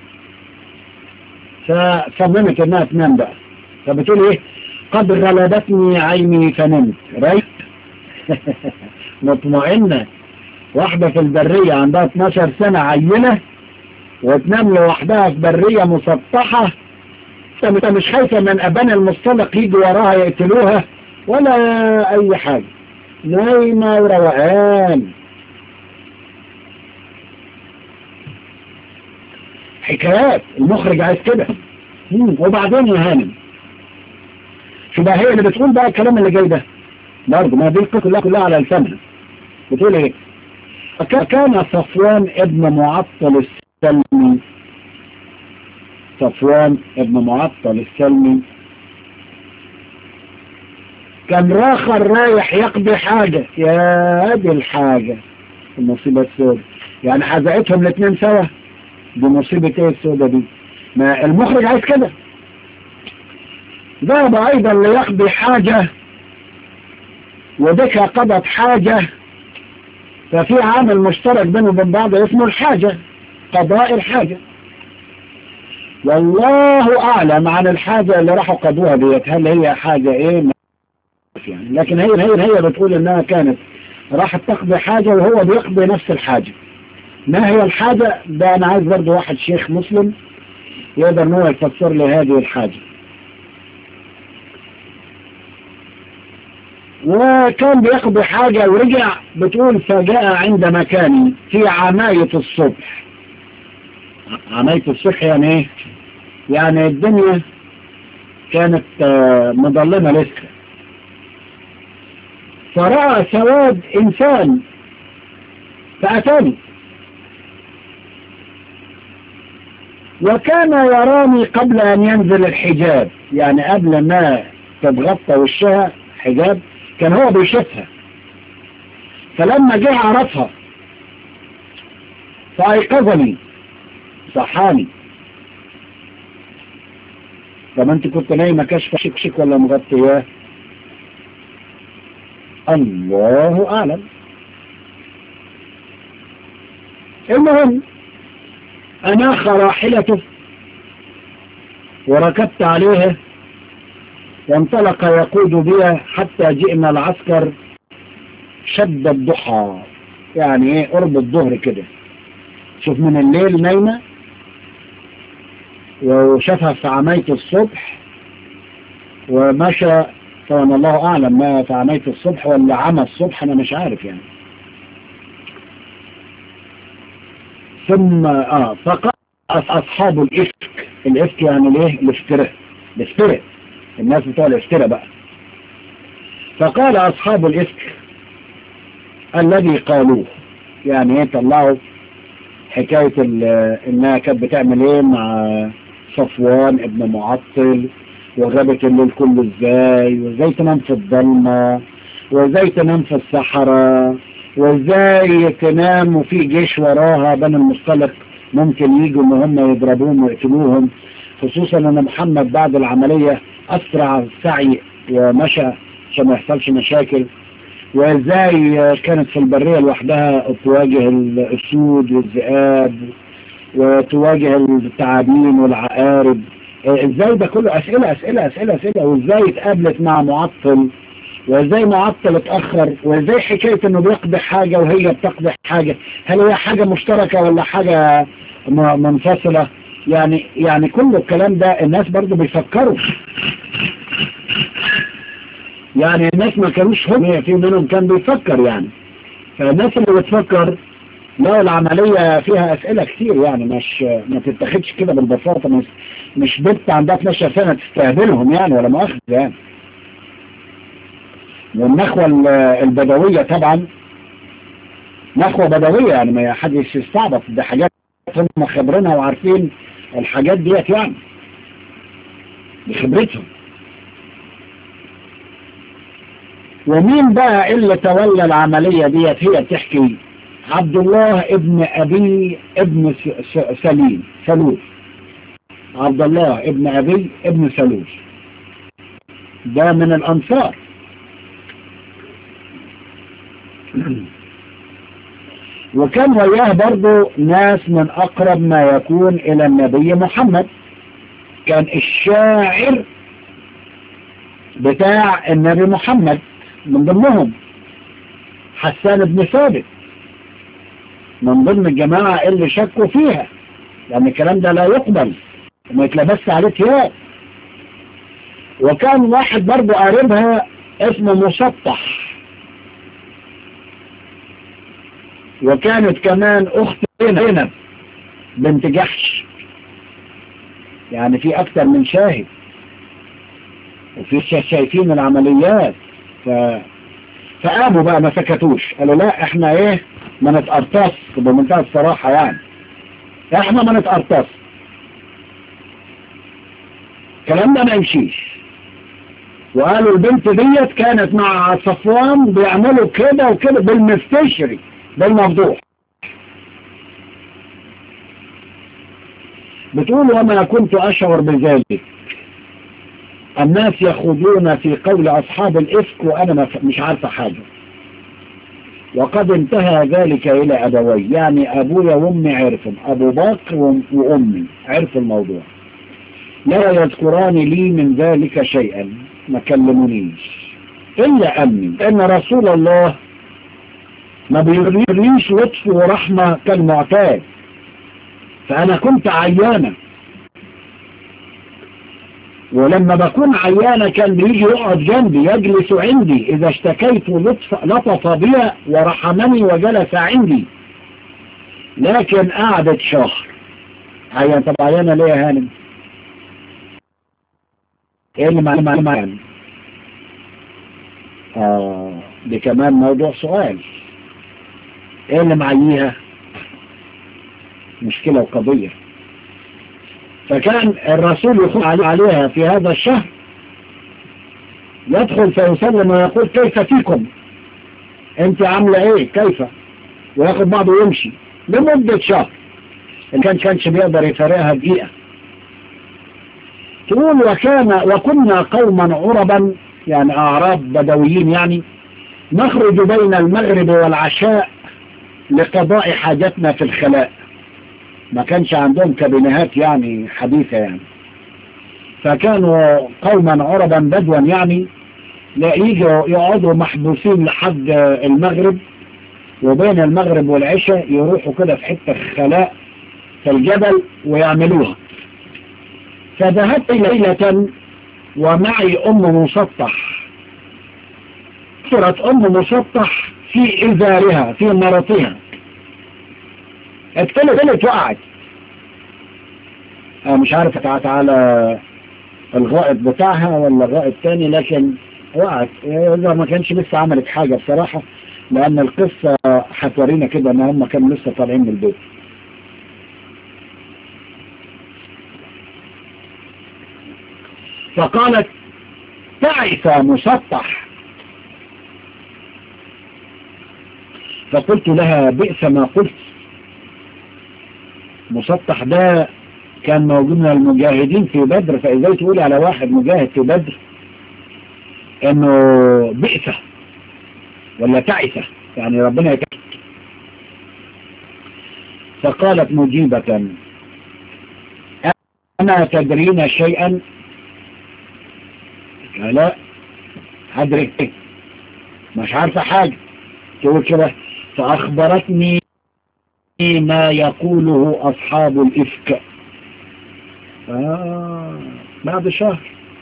فصممت إنها تنام بقى. فبتقول إيه؟ قد غلبتني عيني فنمت. رايت مطمئنة، واحدة في البرية عندها اتناشر سنة عينة وتنام لوحدها في برية مسطحة، انت مش خايفة من أبان المصطلق يجي وراها يقتلوها ولا أي حاجة، نايمة وروقان. حكايات المخرج عايز كده. وبعدين يا هانم شو بقى هي اللي بتقول بقى الكلام اللي جاي ده برضه، ما دي القصة كلها كلها على لسانها. بتقول ايه؟ كان صفوان ابن معطل السلمي، صفوان ابن معطل السلمي كان راخر رايح يقضي حاجة. يا دي الحاجة المصيبة السوداء يعني، حزقتهم الاثنين سوا. دي مصيبة ايه السوداء دي؟ ما المخرج عايز كده. ذهب ايضا ليقضي حاجة وبك قضت حاجة، ففي عامل مشترك بينه وبين بعض اسمه الحاجة، قضاء الحاجة. والله اعلم عن الحاجة اللي راحوا قضوها ديت، هل هي حاجة ايه يعني، لكن هي هي هي بتقول انها كانت راحت تقضي حاجة وهو بيقضي نفس الحاجة. ما هي الحاجة ده؟ انا عايز برضه واحد شيخ مسلم يقدر ان هو يفسر لي هذه الحاجة. وكان بيقضي حاجة ورجع، بتقول فجاء عند مكاني في عماية الصبح. عماية الصبح يعني ايه؟ يعني الدنيا كانت مظلمة لسه، فرأى سواد إنسان فأتاني، وكان يراني قبل أن ينزل الحجاب، يعني قبل ما تتغطى وشها حجاب كان هو بيشوفها. فلما جه عرفها فأيقظني، صحاني. طب انت كنت نايمة كشف شك شك ولا مغطياه؟ الله أعلم. المهم أناخ راحلته وركبت عليه وانطلق يقود بي حتى جئنا العسكر شد الضحى، يعني ايه قرب الظهر كده. شوف من الليل نايمة وشافها في عماية الصبح ومشى. طبعا الله اعلم ما في عماية الصبح ولا عمى الصبح، انا مش عارف يعني. ثم اه فقال اصحاب الافك، الافك يعني ليه؟ الافتراء، الافتراء، الناس بتوع الافتراء بقى. فقال اصحاب الافك الذي قالوه، يعني ايه؟ طلعوا حكاية انها كانت بتعمل ايه مع صفوان ابن معطل، وغابت الليل كله ازاي، وازاي تنام في الضلمة، وازاي تنام في الصحراء، وازاي تنام وفي جيش وراها بني المصطلق ممكن يجوا ان هم يضربوهم ويقتلوهم، خصوصا ان محمد بعد العملية اسرع السعي ومشى عشان ما يحصلش مشاكل. وازاي كانت في البرية لوحدها تواجه الاسود والذئاب وتواجه التعابين والعقارب. ازاي ده كله؟ اسئلة اسئلة اسئلة اسئلة. وازاي اتقابلت مع معطل، وازاي معطل اتأخر، وازاي حكاية انه بيقضي حاجة وهي بتقضي حاجة، هل هي حاجة مشتركة ولا حاجة منفصلة؟ يعني يعني كل الكلام ده الناس برضو بيفكروا، يعني الناس ما كانوش هم، في منهم كان بيفكر يعني. فالناس اللي بتفكر لا، العملية فيها اسئلة كتير يعني، مش ما تتخدش كده بالبساطة. مش مش بنت عندها اتناشر سنة تستهبلهم يعني، ولا مؤاخذة يعني. والنخوة البدوية طبعا نخوة بدوية يعني، ما حدش يستعبط، ده حاجات هم خبرينها وعارفين الحاجات ديت يعني بخبرتهم. ومين بقى اللي تولى العملية ديت؟ هي تحكي عبد الله ابن ابي ابن سليم سلول، عبد الله ابن ابي ابن سلول، ده من الانصار. وكان وياه برضو ناس من اقرب ما يكون الى النبي محمد، كان الشاعر بتاع النبي محمد من ضمنهم حسان بن ثابت، من ضمن الجماعة اللي شكوا فيها، لأن الكلام ده لا يقبل وما يتلبس عليه تياب. وكان واحد برضو قريبها اسمه مسطح، وكانت كمان أخت زينب بنت جحش، يعني في أكثر من شاهد وفي شايفين العمليات. ف... فقاموا بقى ما سكتوش، قالوا لا احنا ايه ما نتقرطس بمنتهى الصراحة يعني، احنا ما نتقرطس، الكلام ده ما يمشيش. وقالوا البنت ديت كانت مع صفوان بيعملوا كده وكده بالمستشري بالمفضوح. بتقول وما كنت اشعر بذلك، الناس يخوضون في قول اصحاب الافك وانا مش عارفة حاجة. وقد انتهى ذلك الى ابوي، يعني ابويا وامي عرفوا، ابو بكر وامي عرفوا الموضوع، لا يذكران لي من ذلك شيئا، ما كلمونيش الا امي، ان رسول الله ما بيرنيش لطف ورحمة كالمعتاد، فانا كنت عيانة، ولما بكون عيانة كان بيجي يقعد جنبي يجلس عندي، اذا اشتكيت لطف لطف بي ورحمني وجلس عندي. لكن قعدت شهر عيان. طب عيانة ليه يا هانم؟ ايه اللي معي معي؟ اه دي كمان موضوع سؤال، ايه اللي معيها؟ مشكلة وقضية. فكان الرسول يخوض عليها في هذا الشهر، يدخل فيسلم ويقول كيف فيكم، انت عاملة ايه كيف، وياخد بعضه ويمشي لمدة شهر، اللي كان كانش بيقدر يفرقها دقيقة. تقول وكان وكنا قوما عربا، يعني اعراب بدويين يعني، نخرج بين المغرب والعشاء لقضاء حاجتنا في الخلاء، ما كانش عندهم كابينات يعني حديثة يعني. فكانوا قوما عربا بدوا يعني، لا يجوا يقعدوا محبوسين لحد المغرب، وبين المغرب والعشاء يروحوا كده في حتة خلاء في الجبل ويعملوها. فذهبت ليلة ومعي أم مسطح، صورت أم مسطح في إزارها في مرطها، اتكلت وقعت، أنا مش عارف اتعت على الغائط بتاعها ولا الغائط تاني، لكن وقعت. إذا ما كانش لسه عملت حاجة بصراحة، لأن القصة هتورينا كده ان هم كانوا لسه طالعين من البيت. فقالت تعس مسطح، فقلت لها بئس ما قلت. مسطح ده كان موجود من المجاهدين في بدر، فإذا تقول على واحد مجاهد في بدر انه بئس ولا تعسة، يعني ربنا يتعس. فقالت مجيبة أنا تدرين شيئا؟ لا أدري، مش عارفة حاجة. تقول كده فأخبرتني ما يقوله أصحاب الإفك. آه بعد شهر.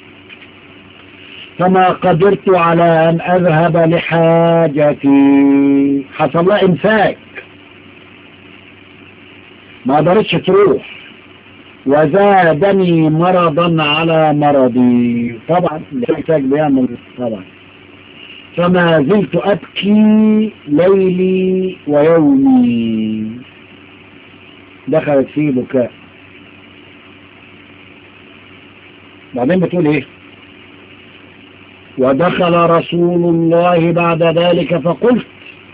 فما قدرت على أن أذهب لحاجتي، حصل لها إمساك، ما قدرتش تروح، وزادني مرضا على مرضي. طبعا الإمساك بيعمل طبعا. فما زلت أبكي ليلي ويومي، دخلت فيه بكاء. بعدين بتقول ايه؟ ودخل رسول الله بعد ذلك فقلت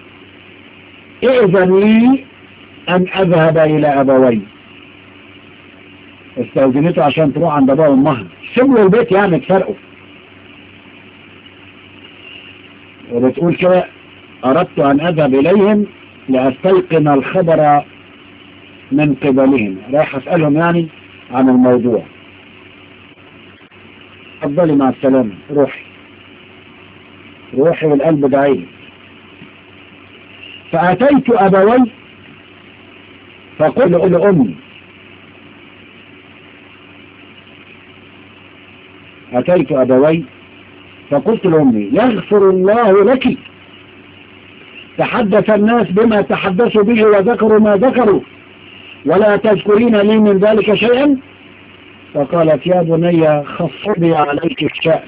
ائذن لي أن أذهب إلى أبوي. استأذنته عشان تروح عند أبوه وأمها، سيبوا البيت يعني تفرقوا. وبتقول كده أردت أن أذهب إليهم لأستيقن الخبر من قبلهم، رايح أسألهم يعني عن الموضوع. اتفضلي مع السلامة، روحي روحي والقلب دعيلي. فأتيت أبوي فقل لأمي، أتيت أبوي فقلت لأمي يغفر الله لك، تحدث الناس بما تحدثوا به وذكروا ما ذكروا، ولا تذكرين لي من ذلك شيئا. فقالت يا بني خفضي عليك الشأن،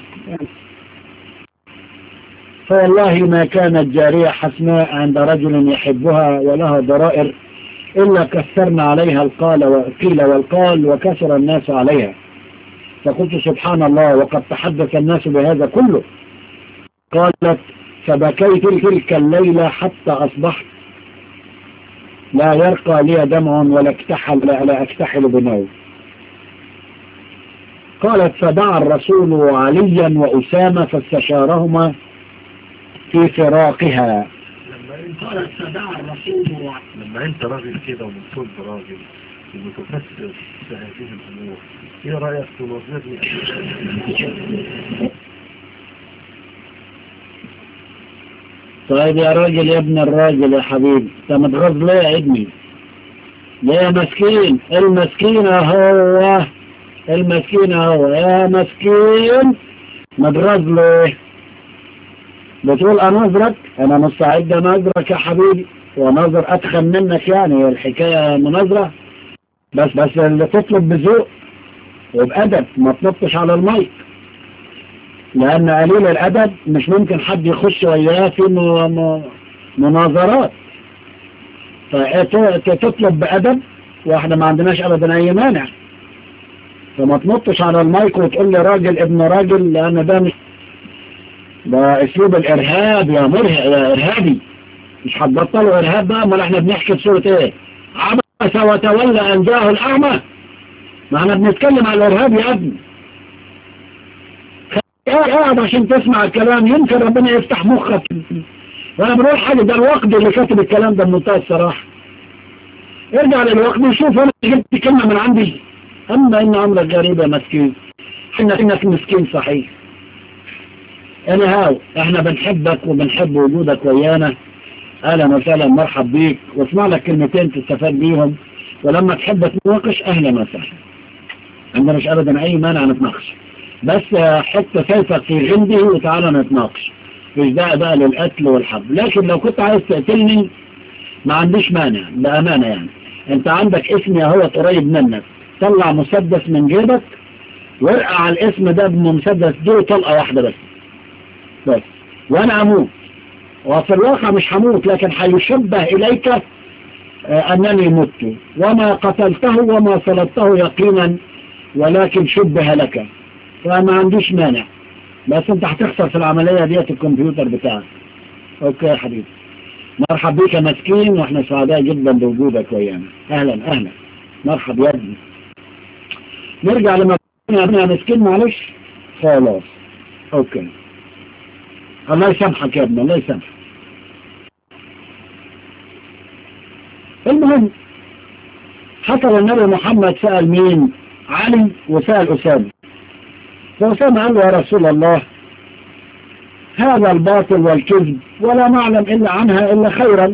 فوالله ما كانت جارية حسناء عند رجل يحبها ولها ضرائر إلا كثرنا عليها القال والقيل والقال وكثر الناس عليها. فقلت سبحان الله وقد تحدث الناس بهذا كله. قالت فبكيت تلك الليلة حتى أصبحت لا يرقى لي دمع ولا اكتحل لا, لا أكتحل بنوم. قالت فدعا الرسول عليا وأسامة فاستشارهما في فراقها. قالت فدعا الرسول لما انت راجل كده ومن صلب راجل ومتفسر في هذه الأمور، ايه رأيك تنظرني؟ طيب يا راجل يا ابن الراجل يا حبيبي، انت متغاظ ليه يا ابني؟ ليه يا مسكين؟ المسكين هو المسكين هو يا مسكين، متغاظ ليه؟ بتقول انظرك، انا مستعد انظرك يا حبيبي، ونظر اتخن منك يعني، الحكاية مناظرة بس بس اللي تطلب بذوق وبأدب، ما تنطش على المايك، لأن قليل الأدب مش ممكن حد يخش وياه في مناظرات. فتطلب بأدب، واحنا ما عندناش أبدا أي مانع، فما تنطش على المايك وتقول لي راجل ابن راجل، لأن ده مش ده أسلوب الإرهاب يا مرهق يا إرهابي. مش هتبطلوا إرهاب بقى، امال احنا بنحكي بصورة إيه؟ عبس وتولى أن جاءه الأعمى. ما احنا بنتكلم على الإرهاب يا ابني. قاعد عشان تسمع الكلام، يمكن ربنا يفتح مخك. وانا بقول حاجة، ده الوقت اللي كاتب الكلام ده بمنتهى الصراحة. ارجع للوقت وشوف انا جبت كلمة من عندي. اما ان امرك غريب يا مسكين، انك انك مسكين صحيح. انا هاو احنا بنحبك وبنحب وجودك ويانا، اهلا وسهلا مرحب بيك، واسمع لك كلمتين تستفاد بيهم، ولما تحب تناقش اهلا وسهلا، عندنا مش ابدا اي مانع نتناقش، بس حط سيفك في غندي وتعالى نتناقش، مش داعي بقى للقتل والحرب. لكن لو كنت عايز تقتلني ما عنديش مانع بامانه، يعني انت عندك اسمي اهو قريب منك، طلع مسدس من جيبك وارقع على الاسم ده بمسدس دي طلقه واحده بس بس وانا اموت، وفي الواقع مش هموت لكن هيشبه اليك انني مت، وما قتلته وما صلبته يقينا ولكن شبه لك، فما عنديش مانع، بس انت هتخسر في العملية ديت الكمبيوتر بتاعك. اوكي يا حبيبي، مرحب بيك يا مسكين، واحنا سعداء جدا بوجودك ويانا، اهلا اهلا مرحب يا ابني. نرجع لما كنا يا مسكين معلش خلاص. اوكي الله يسامحك يا ابني، الله يسامحك. المهم حصل النبي محمد سأل مين؟ علي، وسأل أسامة. فأسامة قال له يا رسول الله هذا الباطل والكذب ولا نعلم إلا عنها إلا خيرا،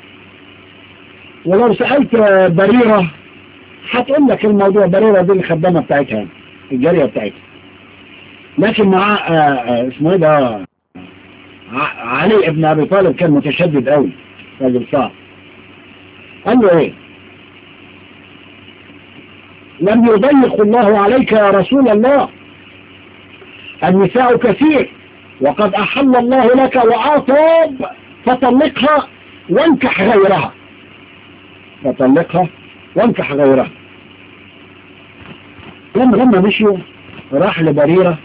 ولو سألت بريرة هتقول لك الموضوع، بريرة دي الخدامة بتاعتها الجارية بتاعتها، لكن مع اسمه ايه ده علي ابن أبي طالب كان متشدد قوي، راجل صعب. قال له ايه؟ لم يضيق الله عليك يا رسول الله، النساء كثير وقد أحل الله لك وعاطب، فطلقها وانكح غيرها، فطلقها وانكح غيرها. لما لما مشيوا راح لبريرة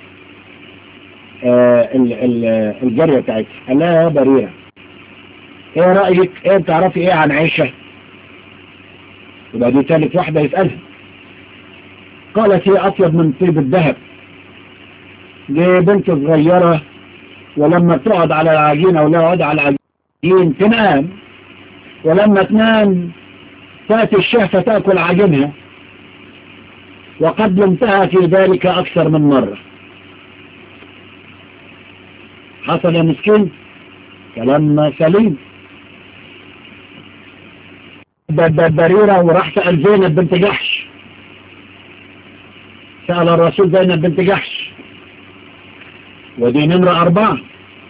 آه الجارية بتاعتها، قال لها يا بريرة ايه رأيك، ايه بتعرفي ايه عن عائشة؟ يبقى دي ثالث واحدة يسألها. قالت هي أطيب من طيب الذهب، دي بنت صغيرة ولما تقعد على العجين أو لا يقعد على العجين تنام، ولما تنام تأتي الشهفة تأكل عجينها، وقد لمتها في ذلك أكثر من مرة. حصل يا مسكين كلام سليم. بريرة وراح سأل زينب بنت جحش، سأل الرسول زينب بنت جحش، ودي نمرة أربعة،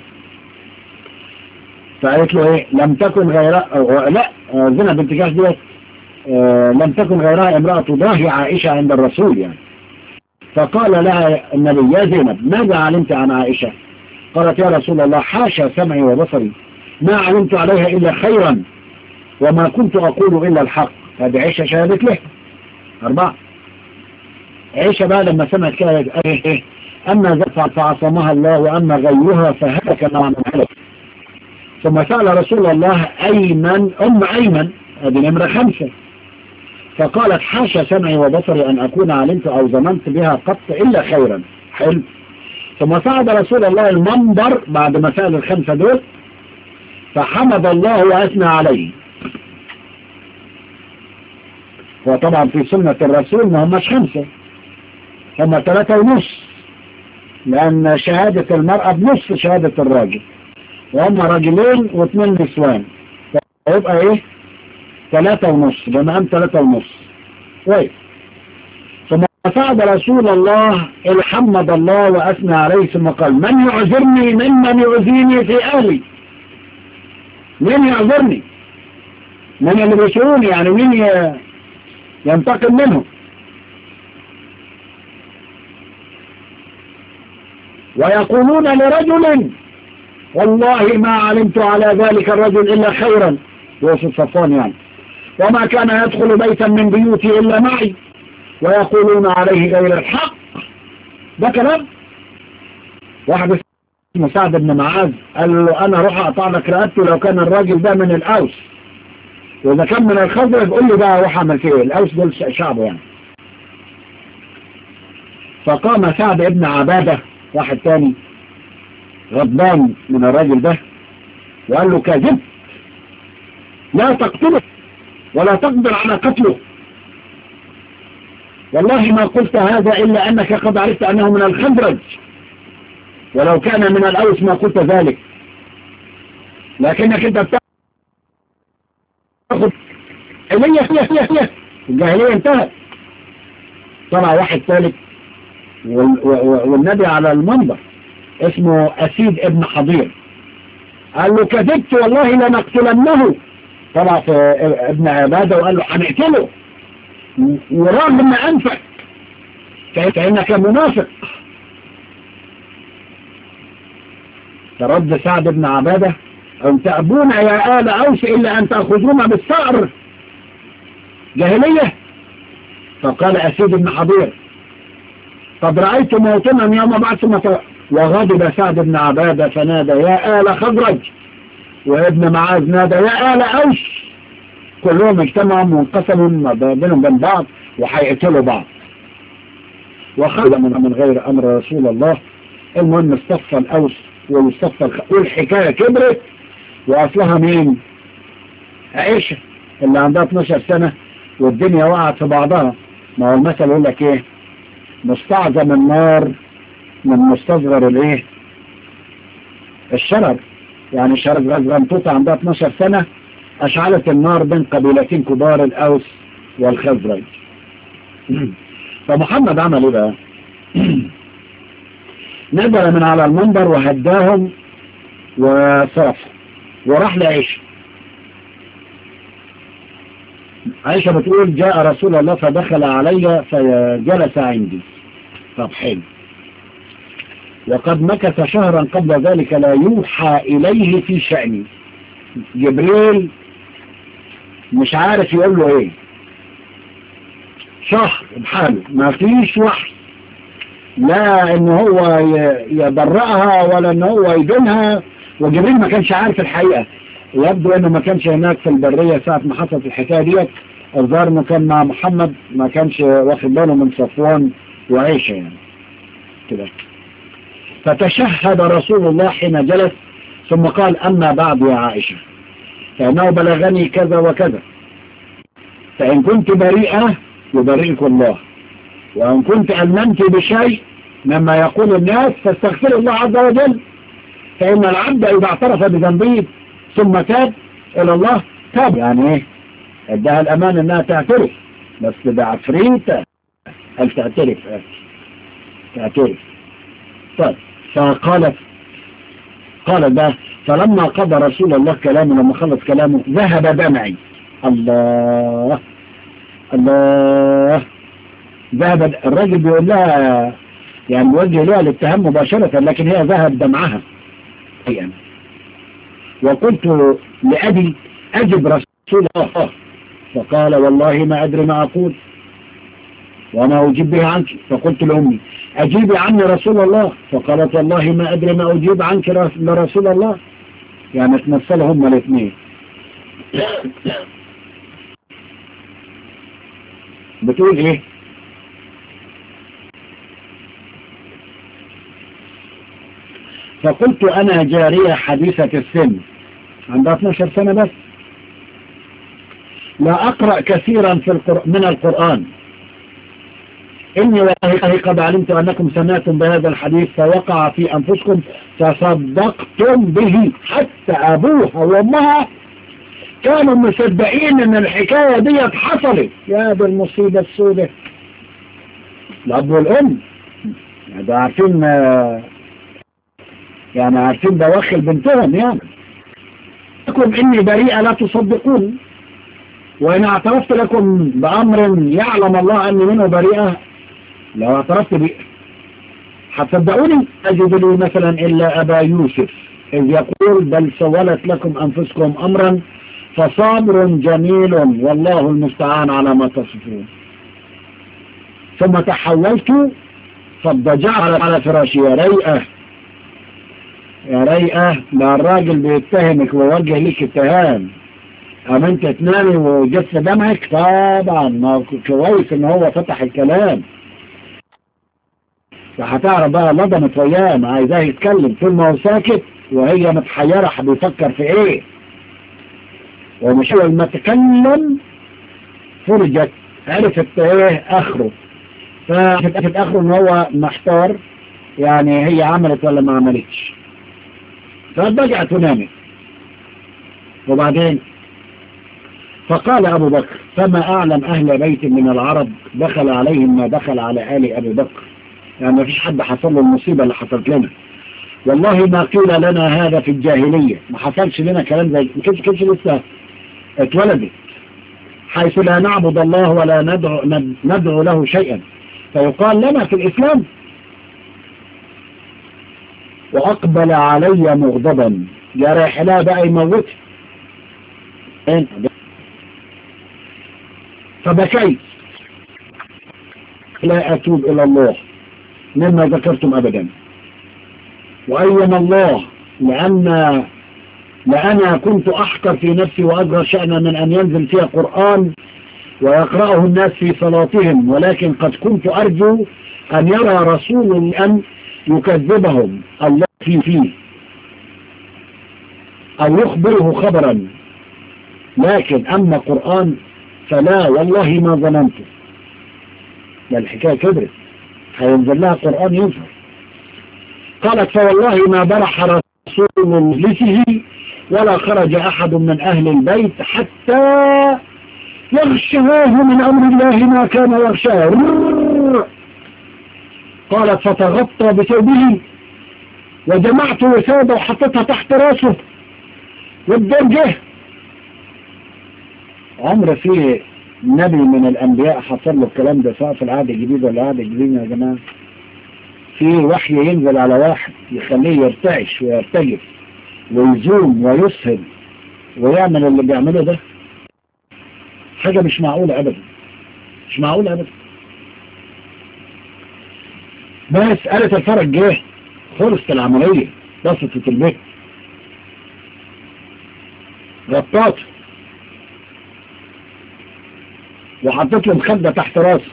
فقالت له إيه؟ لم تكن غيرها، لا زينب بنت جحش دي آه لم تكن غيرها امرأة تضاهي عائشة عند الرسول يعني. فقال لها النبي يا زينب ماذا علمت عن عائشة؟ قالت يا رسول الله حاشا سمعي وبصري، ما علمت عليها إلا خيرا وما كنت أقول إلا الحق. هذه عائشة شهدت له أربعة. عائشة بقى لما سمعت كده ايه ايه اما ذات فعصمها الله واما غيرها فهلك مع من هلك. ثم سأل رسول الله ايمن ام ايمن، هذه نمرة خمسة، فقالت حاشا سمعي وبصري ان اكون علمت او ظننت بها قط الا خيرا. حلو. ثم صعد رسول الله المنبر بعد ما سأل الخمسة دول فحمد الله واثنى عليه. وطبعا في سنة الرسول ما هماش خمسة، هم ثلاثة ونص، لأن شهادة المرأة بنص شهادة الراجل، وهم راجلين واثنين نسوان، فيبقى ايه ثلاثة ونص، بمقام ثلاثة ونص. كويس. ثم صعد رسول الله حمد الله وأثنى عليه ثم قال من يعذرني ممن يؤذيني في أهلي؟ من يعذرني؟ من اللي بيسعوني يعني، مين ينتقم منهم؟ ويقولون لرجل والله ما علمت على ذلك الرجل إلا خيرا، يوسف صفوان يعني، وما كان يدخل بيتا من بيوتي إلا معي، ويقولون عليه غير الحق. ده كلام واحد اسمه سعد بن معاذ قال له أنا روح أقطع لك رقبته لو كان الراجل ده من الأوس، وإذا كان من الخزرج قول لي بقى روح أعمل فيه، الأوس دول شعبه يعني. فقام سعد بن عبادة واحد تاني غضبان من الراجل ده وقال له كاذب، لا تقتله ولا تقدر على قتله، والله ما قلت هذا إلا أنك قد عرفت أنه من الخزرج، ولو كان من الأوس ما قلت ذلك، لكنك أنت بتاخد الجاهلية هي هي هي الجاهلية انتهت. طلع واحد ثالث والنبي على المنبر اسمه أسيد ابن حضير، قال له كذبت والله لنقتلنه. طلع في ابن عبادة وقال له هنقتله ورغم أنفك كأنك منافق. فرد سعد بن عبادة أن تأبون يا آل أوس إلا أن تأخذون بالثأر جاهلية. فقال أسيد بن حضير قد رأيت موطنا يوم بعث مطار. وغضب سعد بن عبادة فنادى يا آل خزرج، وابن معاذ نادى يا آل أوس. كلهم اجتمعوا وانقسموا بينهم بين بعض وحيقتلوا بعض، وخرج من غير أمر رسول الله. المهم اصطفى الأوس واصطفى الخ... والحكاية كبرت، وأصلها مين؟ عائشة اللي عندها اتناشر سنة والدنيا وقعت في بعضها. ما هو المثل يقول لك ايه؟ مستعظم النار من مستصغر الايه؟ الشرر. يعني شرر غنطوطة عندها اتناشر سنة أشعلت النار بين قبيلتين كبار الأوس والخزرج. فمحمد عمل ايه بقى؟ نزل من على المنبر وهداهم وصرف وراح لعيشة. عائشة بتقول جاء رسول الله فدخل علي فجلس عندي. طب حلو. وقد مكث شهرا قبل ذلك لا يوحى إليه في شأني. جبريل مش عارف يقول له ايه، شهر بحاله ما فيش وحي، لا ان هو يبرأها ولا ان هو يدينها. وجبريل ما كانش عارف الحقيقة، يبدو انه ما كانش هناك في البرية ساعة ما حصلت الحكاية ديت. الظاهر انه كان مع محمد، ما كانش واخد باله من صفوان وعيشة يعني كده. فتشهد رسول الله حين جلس ثم قال أما بعد يا عائشة فإنه بلغني كذا وكذا، فإن كنت بريئة يبرئك الله، وإن كنت ألممت بشيء مما يقول الناس فاستغفر الله عز وجل، فإن العبد إذا اعترف بذنبه ثم تاب إلى الله تاب. يعني إيه؟ ادها الأمان إنها تعترف، بس بعفريتة هل تعترف أه. تعترف. طيب فقالت قالت بقى فلما قضى رسول الله كلامه، لما خلص كلامه ذهب دمعي. الله الله ذهب. الراجل بيقول لها يعني بيوجه لها الاتهام مباشرة، لكن هي ذهب دمعها يعني. وقلت لأبي أجب رسول الله، فقال والله ما أدري ما أقول وما أجيب به عنك. فقلت لأمي أجيبي عني رسول الله، فقالت والله ما أدري ما أجيب عنك لرسول الله. يعني تمثلوا هم الاثنين. بتقول ايه؟ فقلت أنا جارية حديثة السن عندها اتناشر سنة بس، لا أقرأ كثيرا في القر... من القرآن. إني والله قد علمت أنكم سمعتم بهذا الحديث فوقع في أنفسكم فصدقتم به، حتى أبوها وأمها كانوا مصدقين أن الحكاية دي حصلت. يا ذا المصيبة السوداء. الأب والأم يعني عارفين، يعني عارفين بواخل بنتهم. يعني لكم إني بريئة لا تصدقون، وإن اعترفت لكم بأمر يعلم الله أني منه بريئة لو اعترفت به هتصدقوني. أجد لي مثلا إلا أبا يوسف إذ يقول بل سولت لكم أنفسكم أمرا فصبر جميل والله المستعان على ما تصفون. ثم تحولت فاضطجعت على فراشي. يا ريئة يا ريئة، ده الراجل بيتهمك ويوجه لك اتهام، أم انت تنامي وجف دمعك؟ طبعا ما كويس ان هو فتح الكلام، فهتعرف بقى لضمت وياه عايزاه يتكلم طول ما هو ساكت وهي متحيرة بيفكر في ايه. ومش اول ما تكلم فرجت عرفت ايه اخره. ففي الآخر ان هو محتار يعني هي عملت ولا ما عملتش، فرجعت ونامت. وبعدين فقال أبو بكر فما أعلم أهل بيت من العرب دخل عليهم ما دخل على آل أبي بكر، يعني ما فيش حد حصل له المصيبة اللي حصلت لنا، والله ما قيل لنا هذا في الجاهلية، ما حصلش لنا كلام زي كيف كيف لسه اتولدت، حيث لا نعبد الله ولا ندعو, ندعو له شيئا فيقال لنا في الإسلام. وأقبل علي مغضبا، يا راحلها بقى يموت. فبكيت لا أتوب إلى الله مما ذكرتم أبدا، وأيم الله لأن لأنا كنت أحقر في نفسي وأجرى شأنا من أن ينزل فيها قرآن ويقرأه الناس في صلاتهم، ولكن قد كنت أرجو أن يرى رسول أن يكذبهم الله فيه, فيه أو يخبره خبرا، لكن أما قرآن فلا والله ما ظننته. يعني الحكاية كبرت، هينزل لها قرآن يظهر. قالت فوالله ما برح رسول مجلسه ولا خرج أحد من أهل البيت حتى يغشاه من أمر الله ما كان يغشاه. قالت فتغطى بثوبه وجمعت وسادة وحطتها تحت راسه والدرجة. عمر فيه نبي من الأنبياء حصل له الكلام ده، سواء في العهد الجديد ولا العهد الجديد يا جماعة؟ في وحي ينزل على واحد يخليه يرتعش ويرتجف ويزوم ويسهل ويعمل اللي بيعمله ده؟ حاجة مش معقولة أبدا، مش معقولة أبدا. بس قالت الفرج جه، خلصت العملية، بسطت البيت، غطاته وحطت له مخدة تحت راسه،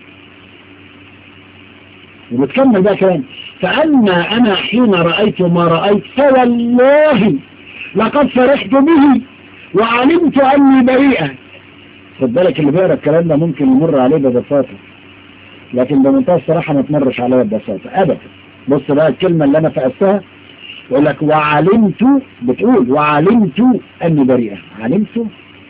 ومتكمل بقى كلام. فأما أنا حين رأيت ما رأيت فوالله لقد فرحت به وعلمت أني بريئة. خد بالك اللي بيقرأ الكلام ده ممكن يمر عليه ببساطة، لكن بمنتهى الصراحة ما تمرش عليه ببساطة أبدا. بص بقى الكلمة اللي أنا فقستها، يقول لك وعلمت، بتقول وعلمت أني بريئة. علمت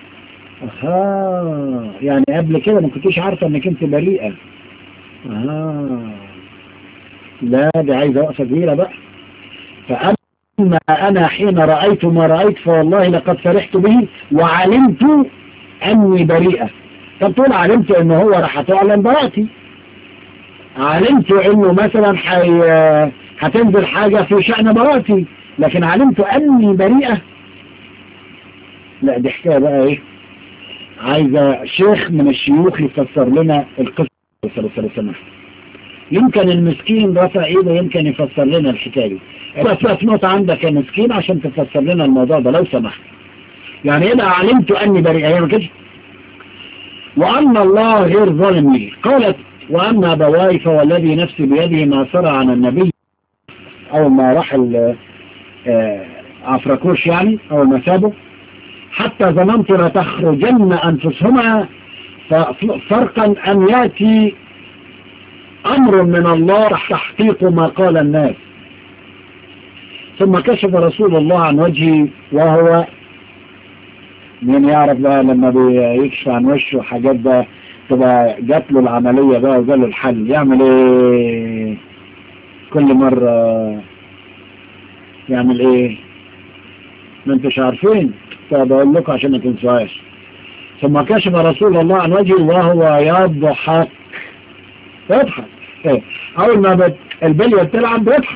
أها، يعني قبل كده ما كنتش عارفة أنك أنت بريئة. أها، لا دي عايزة وقفة كبيرة بقى. فأما أنا حين رأيت ما رأيت فوالله لقد فرحت به وعلمت أني بريئة. طب تقول علمت أنه هو راح تعلن براءتي، علمت أنه مثلا حي... هتنزل حاجة في شأن براءتي، لكن علمت أني بريئة؟ لا دي حكاية بقى إيه، عايزة شيخ من الشيوخ يفسر لنا القصة. سمح يمكن المسكين رفع ايده يمكن يفسر لنا الحكاية. بس نقطة عندك يا مسكين عشان تفسر لنا الموضوع ده لو سمحت. يعني ايه علمت اني بريئة يعني كده؟ وان الله غير ظالم لي. قالت واما ابواي فوالذي نفسي بيده ما سرى عن النبي اول ما راح عفركوش يعني اول ما سابه، حتى ظننت لتخرجن انفسهما فرقا ان ياتي أمر من الله تحقيق ما قال الناس. ثم كشف رسول الله عن وجهي، وهو مين يعرف بقى لما بيكشف عن وشه حاجات بقى تبقى جات له العملية بقى وجات له الحل، يعمل ايه كل مرة؟ يعمل ايه؟ ما انتش عارفين، طب اقول لكم عشان ما تنسوهاش. ثم كشف رسول الله عن وجهي وهو يضحك، يضحك اول ما بت... البلية بتلعب بيضحك،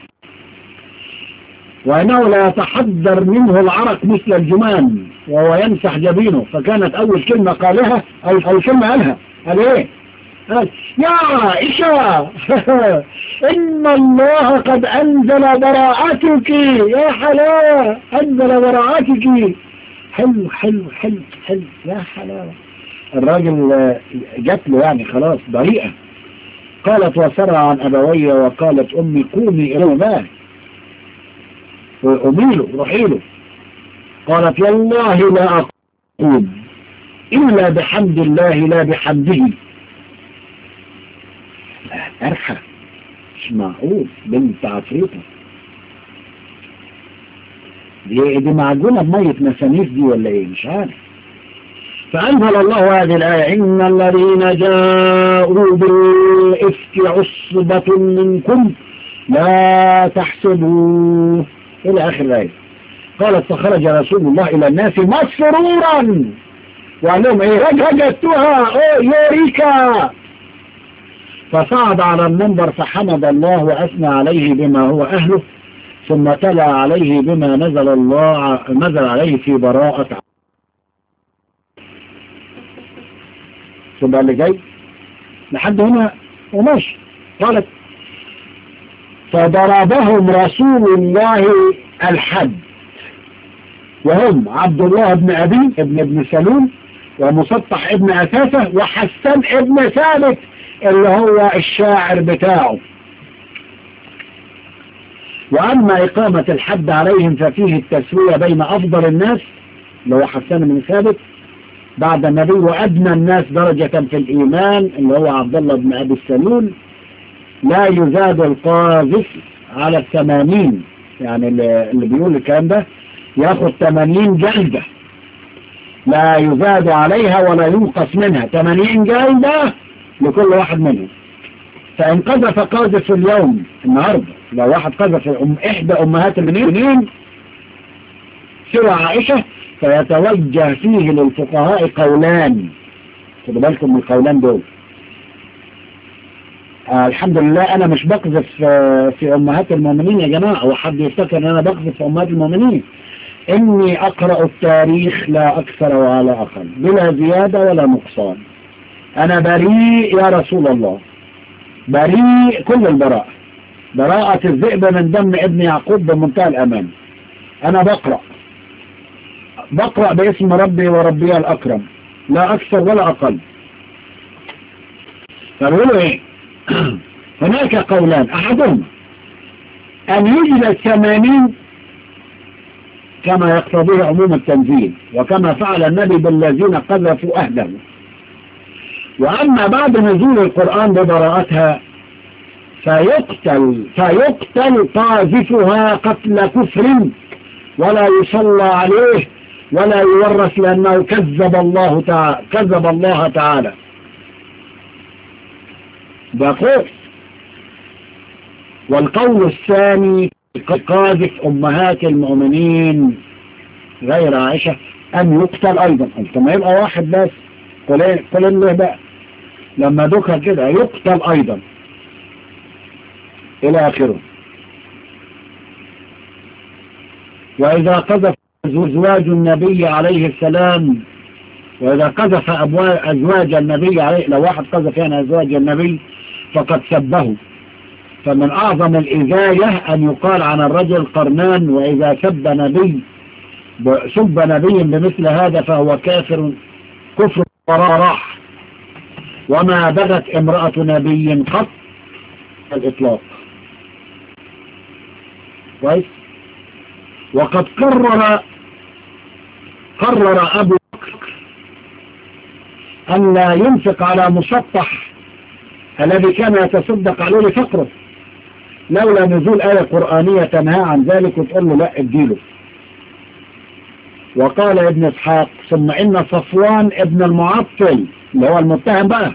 وانه لا يتحضر منه العرق مثل الجمان وهو يمسح جبينه. فكانت اول كلمة قالها او اول كلمة قالها قال ايه؟ قال يا عائشة ان الله قد انزل براءتك يا حلاوة، انزل براءتك. حلو حلو حلو حلو يا حلاوة. الراجل جات له يعني خلاص بريئة. قالت وسرع عن أبوي وقالت أمي قومي إلى ما أميله رحيله. قالت والله لا أقوم إلا بحمد الله لا بحمده. أرحى، مش معقول بنت عفريطة دي, دي معجونة بمية مسانيف دي ولا ايه مش عارف. فأنزل الله هذه الآية إن الذين جاءوا بالإفك عصبة منكم لا تحسبوه إلى آخر الآية. قالت فخرج رسول الله إلى الناس مسرورا وقال لهم إيه وجدتها يوريكا، فصعد على المنبر فحمد الله وأثنى عليه بما هو أهله، ثم تلا عليه بما نزل الله نزل عليه في براءة. ثم اللي جاي لحد هنا وماشي. قالت فضربهم رسول الله الحد وهم عبد الله بن أبي ابن ابن سلول ومسطح ابن أساسة وحسان ابن ثابت اللي هو الشاعر بتاعه. وأما إقامة الحد عليهم ففيه التسوية بين أفضل الناس اللي هو حسان بن ثابت بعد النبي وأدنى الناس درجة في الإيمان اللي هو عبد الله بن أبي السلول. لا يزاد القاذف على الثمانين، يعني اللي بيقول الكلام ده ياخد ثمانين جلدة لا يزاد عليها ولا ينقص منها، ثمانين جلدة لكل واحد منهم. فإن قذف قاذف في اليوم النهاردة لو واحد قذف أم إحدى أمهات المؤمنين سوى عائشة فيتوجه فيه للفقهاء قولان. خدوا بالكم من القولان دول. آه الحمد لله أنا مش بقذف في أمهات المؤمنين يا جماعة، وحد يفتكر أن أنا بقذف في أمهات المؤمنين. إني أقرأ التاريخ لا أكثر ولا أقل بلا زيادة ولا نقصان. أنا بريء يا رسول الله، بريء كل البراءة، براءة الذئب من دم ابن يعقوب بمنتهى الأمان. أنا بقرأ بقرأ باسم ربي وربي الأكرم لا أكثر ولا أقل. فبيقولوا إيه؟ هناك قولان، أحدهم أن يجلد ثمانين كما يقتضيه عموم التنزيل وكما فعل النبي بالذين قذفوا أهله. وأما بعد نزول القرآن ببراءتها فيقتل فيقتل قاذفها قتل كفر ولا يصلى عليه ولا يورث لأنه كذب الله تعالى كذب الله تعالى. ده قول. والقول الثاني قاذف أمهات المؤمنين غير عائشة أن يقتل أيضا. أنت ما يبقى واحد بس قلين قلين له بقى لما ذكر كده يقتل أيضا إلى آخره. وإذا قذف أزواج النبي عليه السلام وإذا قذف أزواج النبي عليه، لو واحد قذف يعني أزواج النبي فقد سبه. فمن أعظم الإزاية أن يقال عن الرجل قرنان، وإذا سب نبي سب نبي بمثل هذا فهو كافر كفر وراح. وما بغت امرأة نبي قط الإطلاق. كويس. وقد قرر قرر أبو بكر أن لا ينفق على مسطح الذي كان يتصدق عليه لفقره لولا نزول آية قرآنية تنهى عن ذلك وتقول له لا اديله. وقال ابن اسحاق ثم إن صفوان ابن المعطل اللي هو المتهم بقى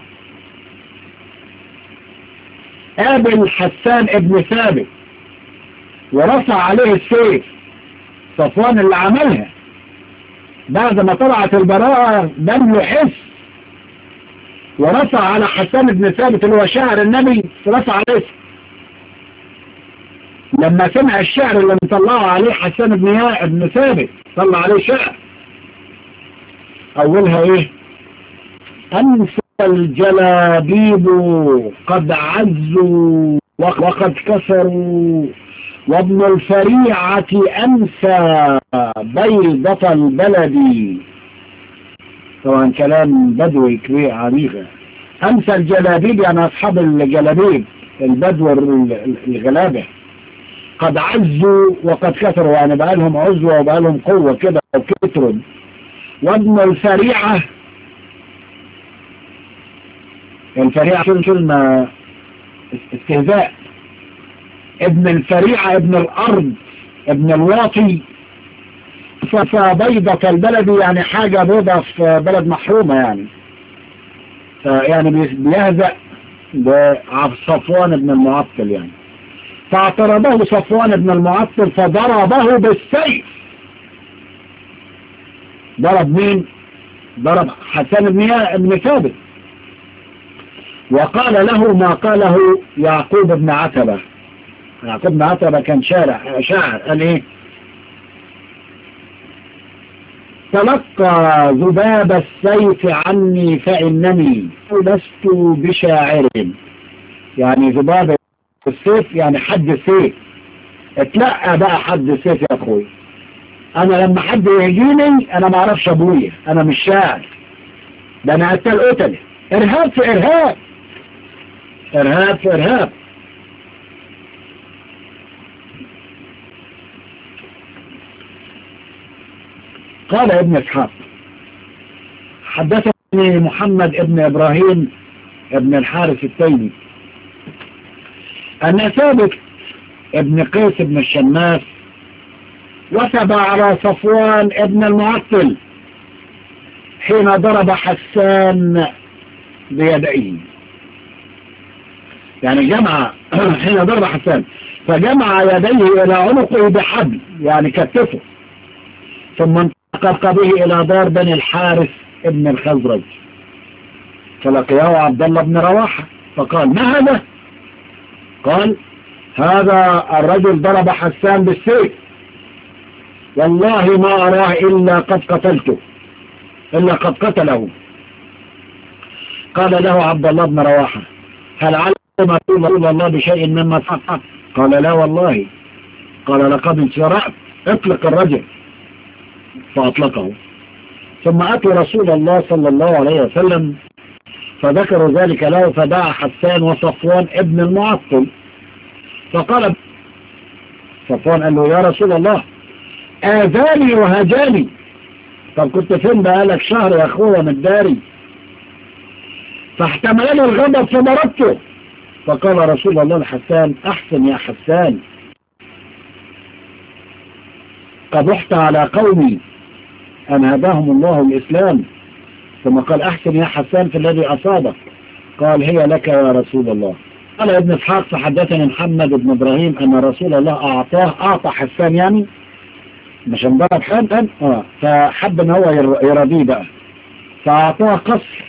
قابل حسان ابن ثابت ورفع عليه السيف. صفوان اللي عملها بعد ما طلعت البراءة دم له حس، ورفع على حسان ابن ثابت اللي هو شاعر النبي رفع عليه. لما سمع الشعر اللي مطلعه عليه حسان ابن ابن ثابت طلع عليه شعر أولها إيه؟ أنس الجلابيب قد عزوا وقد كسروا وابن الفريعة أنسى بيضة البلد. طبعا كلام بدوي كبير عميقة. أنسى الجلابيب يعني أصحاب الجلابيب البدو الغلابة قد عزوا وقد كثروا، يعني بقى لهم عزوة وبقى لهم قوة كده وكثروا. وابن استهزاء. ابن الفريعة، ابن الأرض، ابن الواطي، فبيضة البلد يعني حاجة بيضة في بلد محرومة يعني. يعني بيهزأ بصفوان بن المعطل يعني. فاعترضه صفوان بن المعطل فضربه بالسيف. ضرب مين؟ ضرب حسان بن ثابت، وقال له ما قاله يعقوب بن عتبة. يعقوب بن عتبة كان شارع شاعر، قال ايه؟ تلقى ذباب السيف عني فإنني لست بشاعر. يعني ذباب السيف يعني حد السيف. اتلقى بقى حد السيف يا اخوي. انا لما حد يجيني انا ما اعرفش ابويا، انا مش شاعر، ده انا قتال قتل. ارهاب في ارهاب، ارهاب في ارهاب. قال ابن اسحاق حدثني محمد ابن ابراهيم ابن الحارث التيمي ان ثابت ابن قيس ابن الشماس وثب على صفوان ابن المعطل حين ضرب حسان بيديه. يعني جمع حين ضرب حسان فجمع يديه الى عنقه بحبل يعني كتفه، ثم انتقل به الى دار بني الحارث ابن الخزرج فلقيه عبد الله بن رواحة فقال ما هذا؟ قال هذا الرجل ضرب حسان بالسيف، والله ما أراه إلا قد قتلته، إلا قد قتله. قال له عبد الله بن رواحة هل علم رسول الله بشيء مما صنع؟ قال لا والله. قال لقد انشرأت، اطلق الرجل. فأطلقه. ثم أتوا رسول الله صلى الله عليه وسلم فذكروا ذلك له فدعا حسان وصفوان ابن المعطل فقال صفوان قال له يا رسول الله آذاني وهجاني. طب كنت فين بقالك شهر يا أخوة من الداري؟ فاحتملني الغضب فضربته. فقال رسول الله لحسان أحسن يا حسان، قبحت على قومي أن هداهم الله الإسلام. ثم قال أحسن يا حسان في الذي أصابك. قال هي لك يا رسول الله. قال ابن اسحاق فحدثني محمد بن إبراهيم أن رسول الله أعطاه أعطى حسان يعني مش انضرب حد اه فحب ان هو يرضيه بقى فأعطاه قصر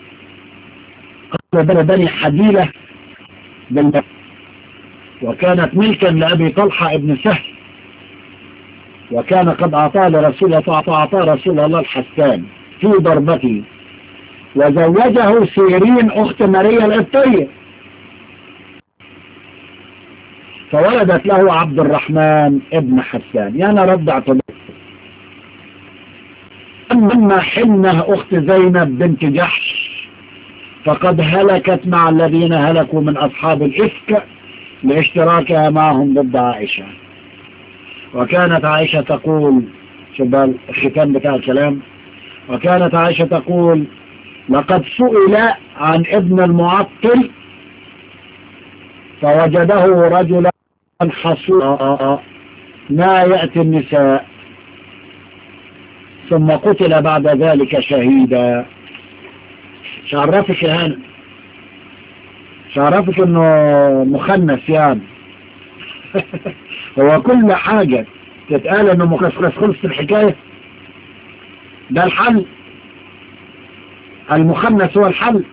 قصر بني حديلة بالمكة، وكانت ملكا لأبي طلحة ابن سهل، وكان قد أعطاه لرسول الله أعطاه رسول الله الحسان في ضربته، وزوجه سيرين أخت ماريا القبطية فولدت له عبد الرحمن ابن حسان. يعني رد اعتبار. أما حنة أخت زينب بنت جحش فقد هلكت مع الذين هلكوا من أصحاب الإفك لاشتراكها معهم ضد عائشة. وكانت عائشة تقول شبال الختام بتاع الكلام، وكانت عائشة تقول لقد سئل عن ابن المعطل فوجده رجلا حصورا ما يأتي النساء ثم قتل بعد ذلك شهيدا. شعرفك يا هانا، شعرفك انه مخنث يعني هو كل حاجة تتقال انه مخنث خلص الحكاية. ده الحل، المخنث هو الحل.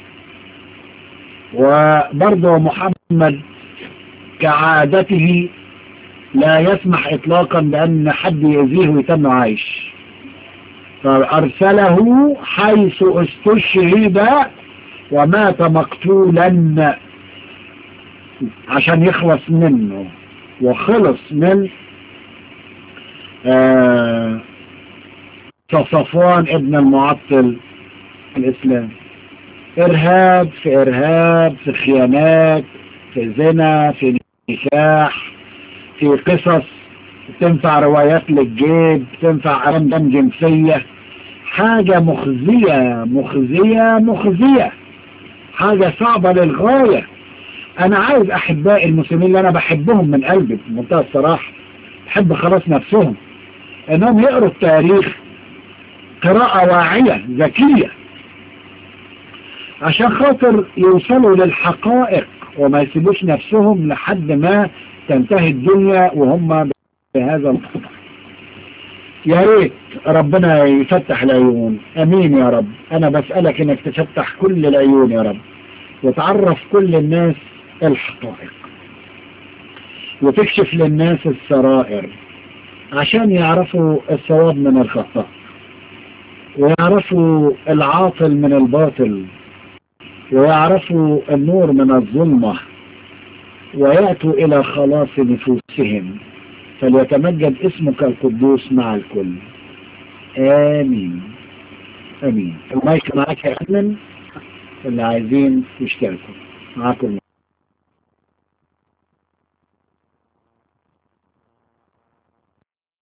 وبرضه محمد كعادته لا يسمح اطلاقا بان حد يؤذيه ويتم عايش، فارسله حيث استشهد ومات مقتولا عشان يخلص منه، وخلص من آه صفوان ابن المعطل الإسلام. إرهاب في إرهاب، في خيانات، في زنا، في نكاح، في قصص تنفع روايات للجيب، تنفع أرندم جنسية. حاجة مخزية مخزية مخزية، حاجة صعبة للغاية. انا عايز احبائي المسلمين اللي انا بحبهم من قلبي بمنتهى الصراحة، بحب خلاص نفسهم، انهم يقروا التاريخ قراءة واعية ذكية عشان خاطر يوصلوا للحقائق وما يسيبوش نفسهم لحد ما تنتهي الدنيا وهم بهذا الخطأ. يا ريت ربنا يفتح العيون، امين يا رب. انا بسألك انك تفتح كل العيون يا رب، وتعرف كل الناس الحقائق، وتكشف للناس السرائر عشان يعرفوا الصواب من الخطأ، ويعرفوا العاطل من الباطل، ويعرفوا النور من الظلمة، ويأتوا إلى خلاص نفوسهم، فليتمجد اسمك القدوس مع الكل. آمين آمين. المايك معاك يا أمن، اللي عايزين يشتركوا معاكم.